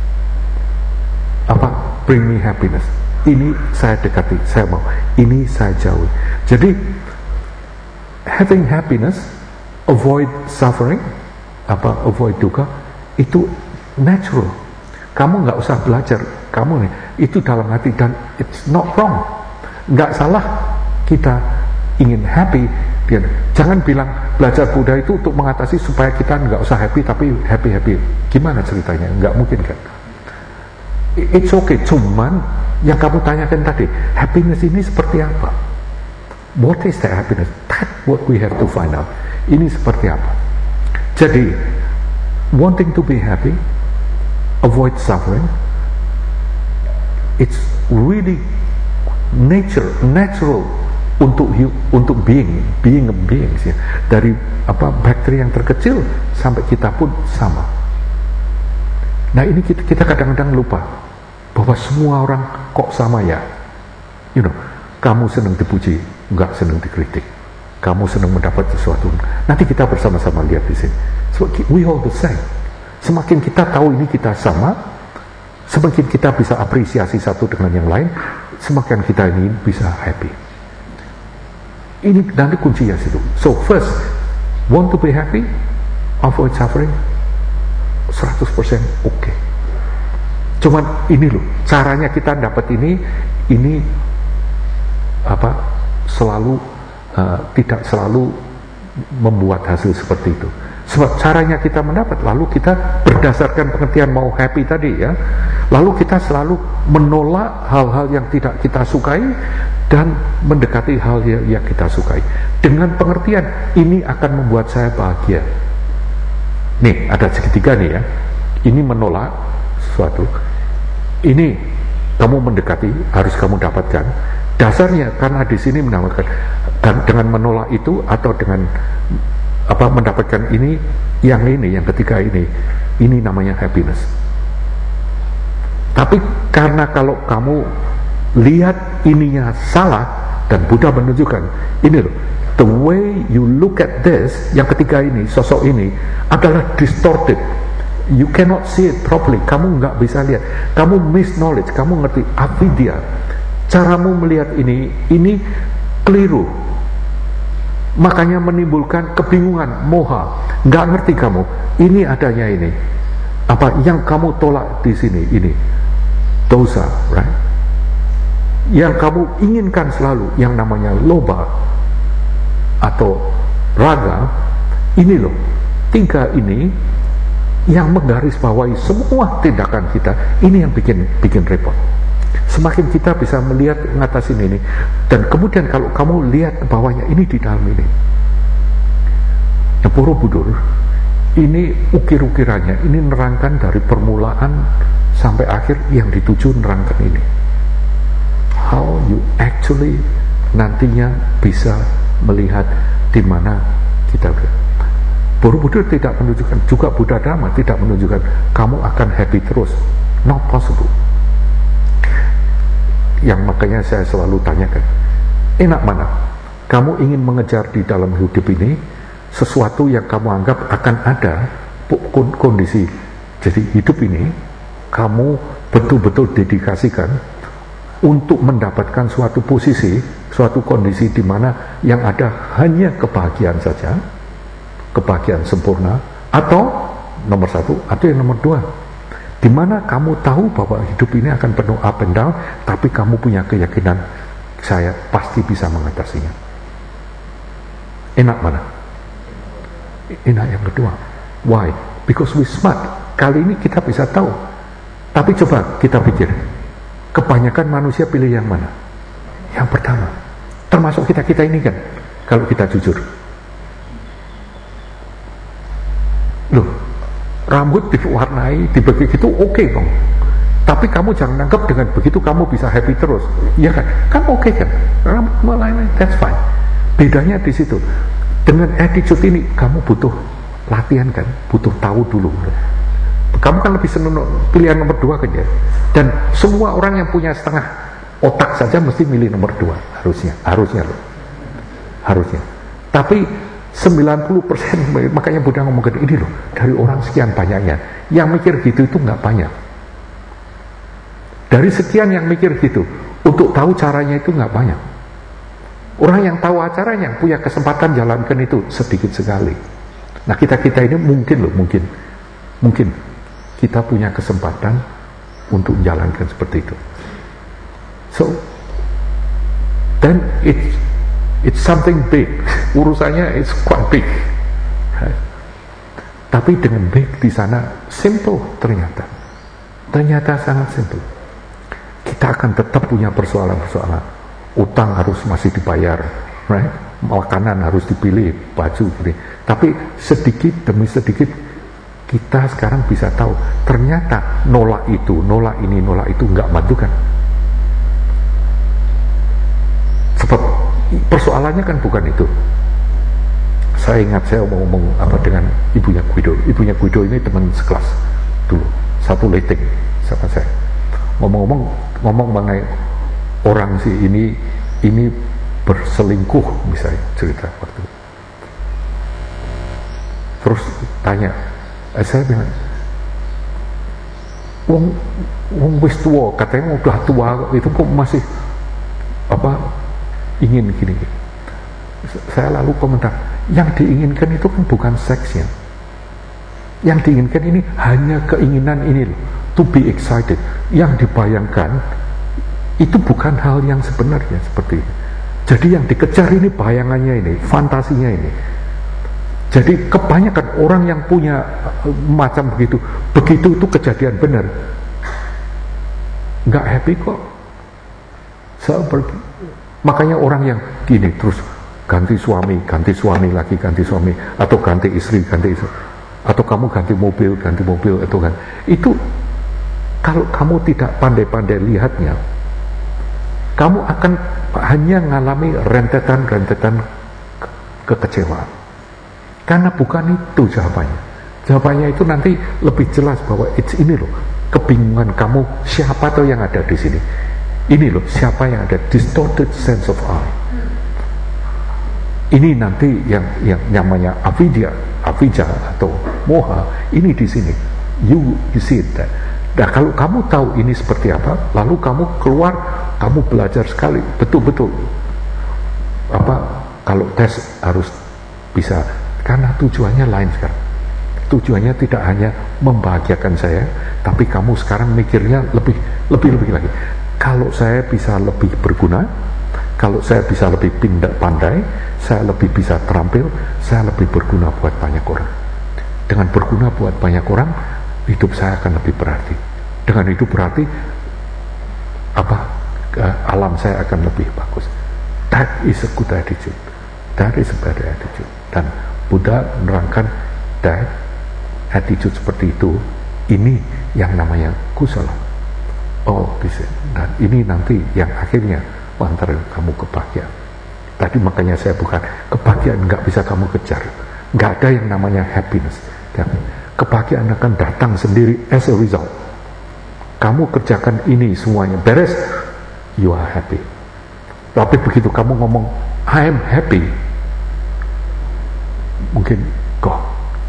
[SPEAKER 1] bring me happiness. Ini saya dekati, saya mau. Ini saya jauhi. Jadi having happiness, avoid suffering, avoid dukkha, itu natural. Kamu nggak usah belajar, kamu nih itu dalam hati, dan it's not wrong. Nggak salah kita ingin happy. Jangan bilang belajar Buddha itu untuk mengatasi supaya kita nggak usah happy tapi happy. Gimana ceritanya? Nggak mungkin kan? It's okay. Cuman yang kamu tanyakan tadi, happiness ini seperti apa? What is that happiness? That's what we have to find out. Ini seperti apa? Jadi wanting to be happy, avoid suffering, it's really natural untuk being a being sih. Dari bakteri yang terkecil sampai kita pun sama. Nah ini kita kadang-kadang lupa bahwa semua orang kok sama ya. Kamu senang dipuji, nggak senang dikritik. Kamu senang mendapat sesuatu. Nanti kita bersama-sama lihat di sini. So we all the same. Semakin kita tahu ini kita sama, semakin kita bisa apresiasi satu dengan yang lain, semakin kita ini bisa happy. Ini nanti kuncinya situ. So first, want to be happy, avoid suffering, 100% okay. Cuman ini loh, caranya kita dapat ini ini tidak selalu membuat hasil seperti itu. Sebab caranya kita mendapat, lalu kita berdasarkan pengertian mau happy tadi ya, lalu kita selalu menolak hal-hal yang tidak kita sukai dan mendekati hal yang kita sukai dengan pengertian ini akan membuat saya bahagia. Nih ada segitiga nih ya, ini menolak sesuatu, ini kamu mendekati, harus kamu dapatkan. Dasarnya karena di sini menamakan dengan menolak itu atau dengan mendapatkan ini yang ketiga ini namanya happiness. Tapi karena kalau kamu lihat ininya salah, dan Buddha menunjukkan ini loh, the way you look at this, yang ketiga ini, sosok ini adalah distorted. You cannot see it properly. Kamu nggak bisa lihat. Kamu miss knowledge. Kamu ngerti avidya. Caramu melihat ini keliru. Makanya menimbulkan kebingungan, moha. Nggak ngerti kamu. Ini adanya ini. Apa yang kamu tolak di sini ini? Dosa, right? Yang kamu inginkan selalu, yang namanya loba atau raga. Ini loh. Tiga ini yang menggarisbawahi semua tindakan kita, ini yang bikin repot. Semakin kita bisa melihat ngatasin ini, dan kemudian kalau kamu lihat ke bawahnya, ini di dalam ini. Nah, Borobudur ini ukir-ukirannya, ini nerangkan dari permulaan sampai akhir, yang dituju nerangkan ini. How you actually nantinya bisa melihat di mana kita berada. Borobudur tidak menunjukkan, juga Buddha Dhamma tidak menunjukkan kamu akan happy terus. Not possible. Yang makanya saya selalu tanyakan, enak mana? Kamu ingin mengejar di dalam hidup ini sesuatu yang kamu anggap akan ada kondisi. Jadi hidup ini kamu betul-betul dedikasikan untuk mendapatkan suatu posisi, suatu kondisi di mana yang ada hanya kebahagiaan saja, kebahagiaan sempurna, atau nomor satu, atau yang nomor dua, di mana kamu tahu bahwa hidup ini akan penuh up and down, tapi kamu punya keyakinan saya pasti bisa mengatasinya. Enak mana? Enak yang kedua. Why? Because we smart. Kali ini kita bisa tahu. Tapi coba kita pikir, kebanyakan manusia pilih yang mana? Yang pertama. Termasuk kita ini kan, kalau kita jujur. Loh, rambut diwarnai, dibagi gitu, oke dong. Tapi kamu jangan anggap dengan begitu kamu bisa happy terus. Iya kan? Kan oke kan? Rambut melayani, that's fine. Bedanya di situ. Dengan attitude ini, kamu butuh latihan kan? Butuh tahu dulu. Kamu kan lebih senang pilihan nomor 2 kan ya? Dan semua orang yang punya setengah otak saja mesti milih nomor 2. Harusnya loh. Harusnya. Tapi 90%, makanya Buddha ngomong ini loh, dari orang sekian banyaknya yang mikir gitu itu nggak banyak. Dari sekian yang mikir gitu, untuk tahu caranya itu nggak banyak. Orang yang tahu acaranya, punya kesempatan jalankan itu sedikit sekali. Nah kita ini mungkin kita punya kesempatan untuk jalankan seperti itu. So then it's something big. Urusannya it's quite big. Tapi dengan big di sana simple ternyata sangat simple. Kita akan tetap punya persoalan-persoalan. Utang harus masih dibayar, right? Makanan harus dipilih, baju pilih. Tapi sedikit demi sedikit kita sekarang bisa tahu ternyata nolak itu, nolak ini, nolak itu nggak bantukan. Sebab persoalannya kan bukan itu. Saya ingat saya ngomong dengan ibunya Guido. Ibunya Guido ini teman sekelas dulu, satu letting sama saya. Ngomong mengenai orang si ini berselingkuh misalnya, cerita waktu. Terus tanya, saya bilang, wong wis tua, katanya udah tua itu kok masih ingin gini. Saya lalu komentar, yang diinginkan itu kan bukan seksnya. Yang diinginkan ini hanya keinginan ini loh, to be excited. Yang dibayangkan Itu bukan hal yang sebenarnya seperti itu. Jadi yang dikejar ini bayangannya ini, fantasinya ini. Jadi kebanyakan orang yang punya macam begitu itu kejadian benar, nggak happy kok. Makanya orang yang gini terus ganti suami lagi, ganti suami, atau ganti istri, atau kamu ganti mobil, itu kan. Itu kalau kamu tidak pandai-pandai lihatnya, kamu akan hanya mengalami rentetan kekecewaan. Karena bukan itu jawabannya. Jawabannya itu nanti lebih jelas bahwa ini loh, kebingungan kamu siapa tuh yang ada di sini. Ini loh, siapa yang ada, distorted sense of I. Ini nanti yang namanya avidya atau moha, ini di sini. You see that. Nah, kalau kamu tahu ini seperti apa, lalu kamu keluar, kamu belajar sekali, betul-betul. Kalau tes harus bisa, karena tujuannya lain sekarang. Tujuannya tidak hanya membahagiakan saya, tapi kamu sekarang mikirnya lebih lagi. Kalau saya bisa lebih berguna, kalau saya bisa lebih pandai, saya lebih bisa terampil, saya lebih berguna buat banyak orang. Dengan berguna buat banyak orang, hidup saya akan lebih berarti. Dengan hidup berarti, alam saya akan lebih bagus. That is a good attitude. That is a better attitude. Dan Buddha menerangkan that attitude seperti itu, ini yang namanya kusala. Oh, bisa. Dan ini nanti yang akhirnya mengantar kamu kebahagiaan. Tadi makanya saya bukan, kebahagiaan nggak bisa kamu kejar. Nggak ada yang namanya happiness. Kebahagiaan akan datang sendiri as a result. Kamu kerjakan ini semuanya beres, you are happy. Tapi begitu kamu ngomong I am happy, mungkin kok.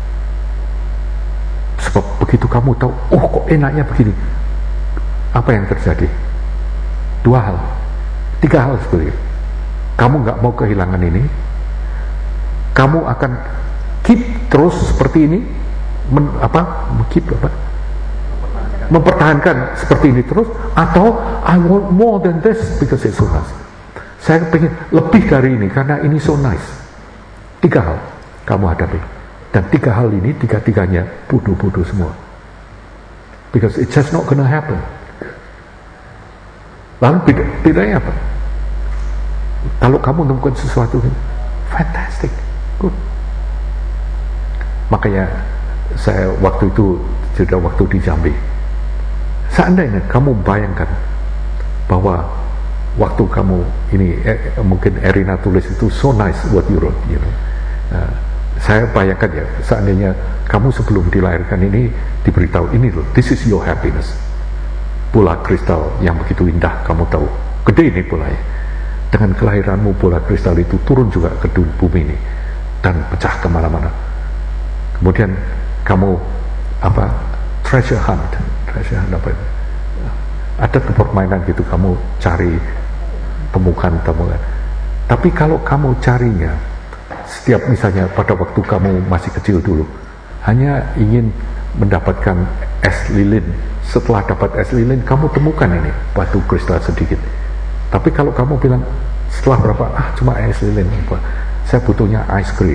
[SPEAKER 1] Sebab begitu kamu tahu, oh kok enaknya begini, apa yang terjadi? 2 hal, 3 hal sebenarnya. Kamu nggak mau kehilangan ini, kamu akan keep terus seperti ini, mempertahankan seperti ini terus, atau I want more than this because it's so nice. Saya pengen lebih dari ini karena ini so nice. 3 hal kamu hadapi, dan 3 hal ini 3-tiganya bodoh-bodoh semua, because it's just not gonna happen. Lalu bedanya apa? Kalau kamu menemukan sesuatu fantastic, good. Makanya saya waktu itu sudah waktu di Jambi, seandainya kamu bayangkan bahwa waktu kamu ini mungkin Erina tulis itu so nice what you wrote, saya bayangkan ya, seandainya kamu sebelum dilahirkan ini diberitahu ini loh, this is your happiness. Bola kristal yang begitu indah, kamu tahu, gede ini bolanya. Dengan kelahiranmu, bola kristal itu turun juga ke bumi ini dan pecah kemana-mana. Kemudian kamu treasure hunt apa? Ada tempat mainan gitu, kamu cari, temukan. Tapi kalau kamu carinya setiap, misalnya pada waktu kamu masih kecil dulu, hanya ingin mendapatkan es lilin. Setelah dapat es lilin, kamu temukan ini batu kristal sedikit. Tapi kalau kamu bilang setelah berapa, cuma es lilin, saya butuhnya ice cream,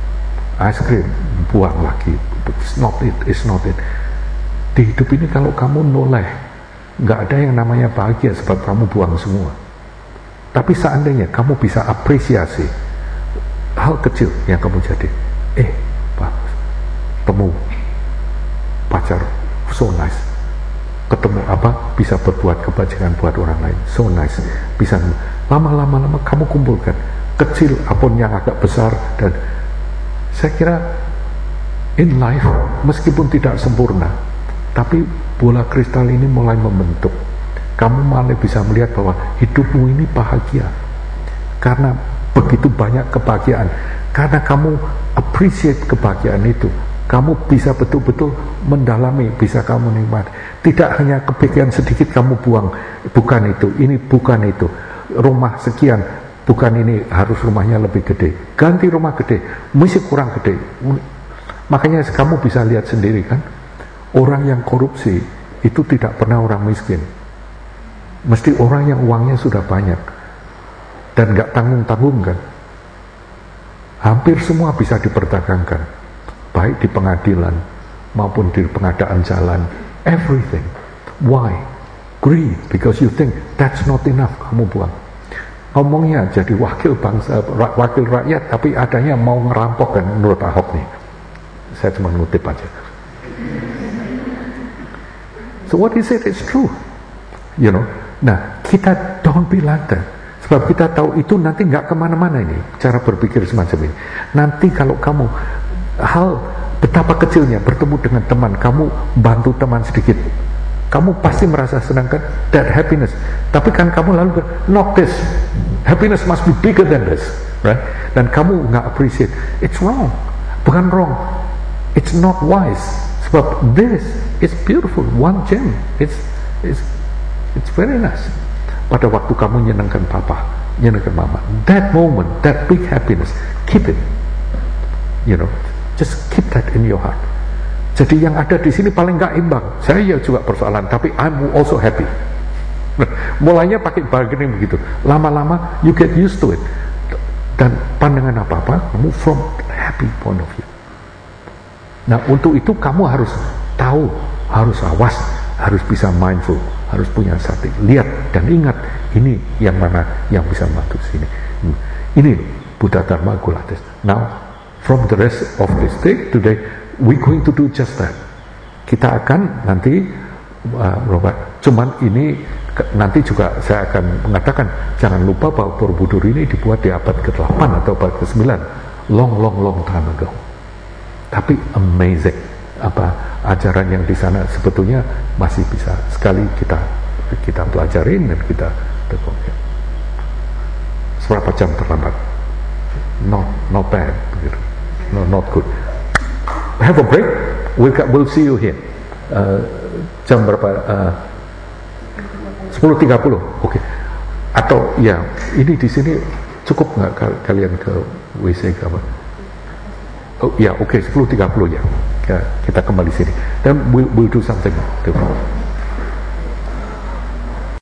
[SPEAKER 1] buang lagi, it's not it. Di hidup ini kalau kamu noleh, nggak ada yang namanya bahagia sebab kamu buang semua. Tapi seandainya kamu bisa apresiasi hal kecil yang kamu jadi, bagus, temu pacar so nice, ketemu bisa berbuat kebajikan buat orang lain, so nice, bisa lama-lama kamu kumpulkan kecil apapun yang agak besar. Dan saya kira in life, meskipun tidak sempurna, tapi bola kristal ini mulai membentuk. Kamu malah bisa melihat bahwa hidupmu ini bahagia karena begitu banyak kebahagiaan, karena kamu appreciate kebahagiaan itu. Kamu bisa betul-betul mendalami, bisa kamu nikmati. Tidak hanya kebahagiaan sedikit kamu buang, bukan itu, ini bukan itu. Rumah sekian, bukan ini, harus rumahnya lebih gede. Ganti rumah gede, mesti kurang gede. Makanya kamu bisa lihat sendiri kan, orang yang korupsi itu tidak pernah orang miskin. Mesti orang yang uangnya sudah banyak dan nggak tanggung-tanggung kan. Hampir semua bisa diperdagangkan, baik di pengadilan maupun di pengadaan jalan, everything. Why? Greed, because you think that's not enough, kamu buang. Ngomongnya jadi wakil bangsa, wakil rakyat, tapi adanya mau ngerampok kan menurut Ahok nih. Saya cuma ngutip aja. So what he said is true, you know. Nah, kita don't be like that. Sebab kita tahu itu nanti nggak kemana-mana ini, cara berpikir semacam ini. Nanti kalau kamu, hal betapa kecilnya bertemu dengan teman, kamu bantu teman sedikit, kamu pasti merasa senang kan? That happiness. Tapi kan kamu lalu, not this. Happiness must be bigger than this, right? Dan kamu nggak appreciate. It's wrong. Bukan wrong. It's not wise. Sebab this is beautiful. One gem. It's very nice. Pada waktu kamu nyenangkan papa, nyenangkan mama, that moment, that big happiness, keep it. You know, just keep that in your heart. Jadi yang ada di sini paling nggak imbang. Saya ya juga persoalan, tapi I'm also happy. Mulainya pakai bargaining begitu. Lama-lama you get used to it. Dan pandangan apa-apa, kamu from happy point of view. Nah, untuk itu kamu harus tahu, harus awas, harus bisa mindful, harus punya sati, lihat dan ingat ini yang mana yang bisa membantu sini. Ini Buddha Dharma Gulatis. Now, from the rest of this day today, we going to do just that. Kita akan nanti cuman ini nanti juga saya akan mengatakan jangan lupa bahwa Borobudur ini dibuat di abad ke-8 atau abad ke-9, long time ago. Tapi amazing apa ajaran yang di sana sebetulnya masih bisa sekali kita pelajarin dan kita tekuni. Seberapa jam terlambat? Not bad, no, not good. Have a break. We'll see you here. Jam berapa? 10.30. Oke. Atau ya ini di sini cukup nggak kalian ke WC ke apa? Oh ya, oke, 10.30 ya. Kita kembali sini. Dan we'll do something different.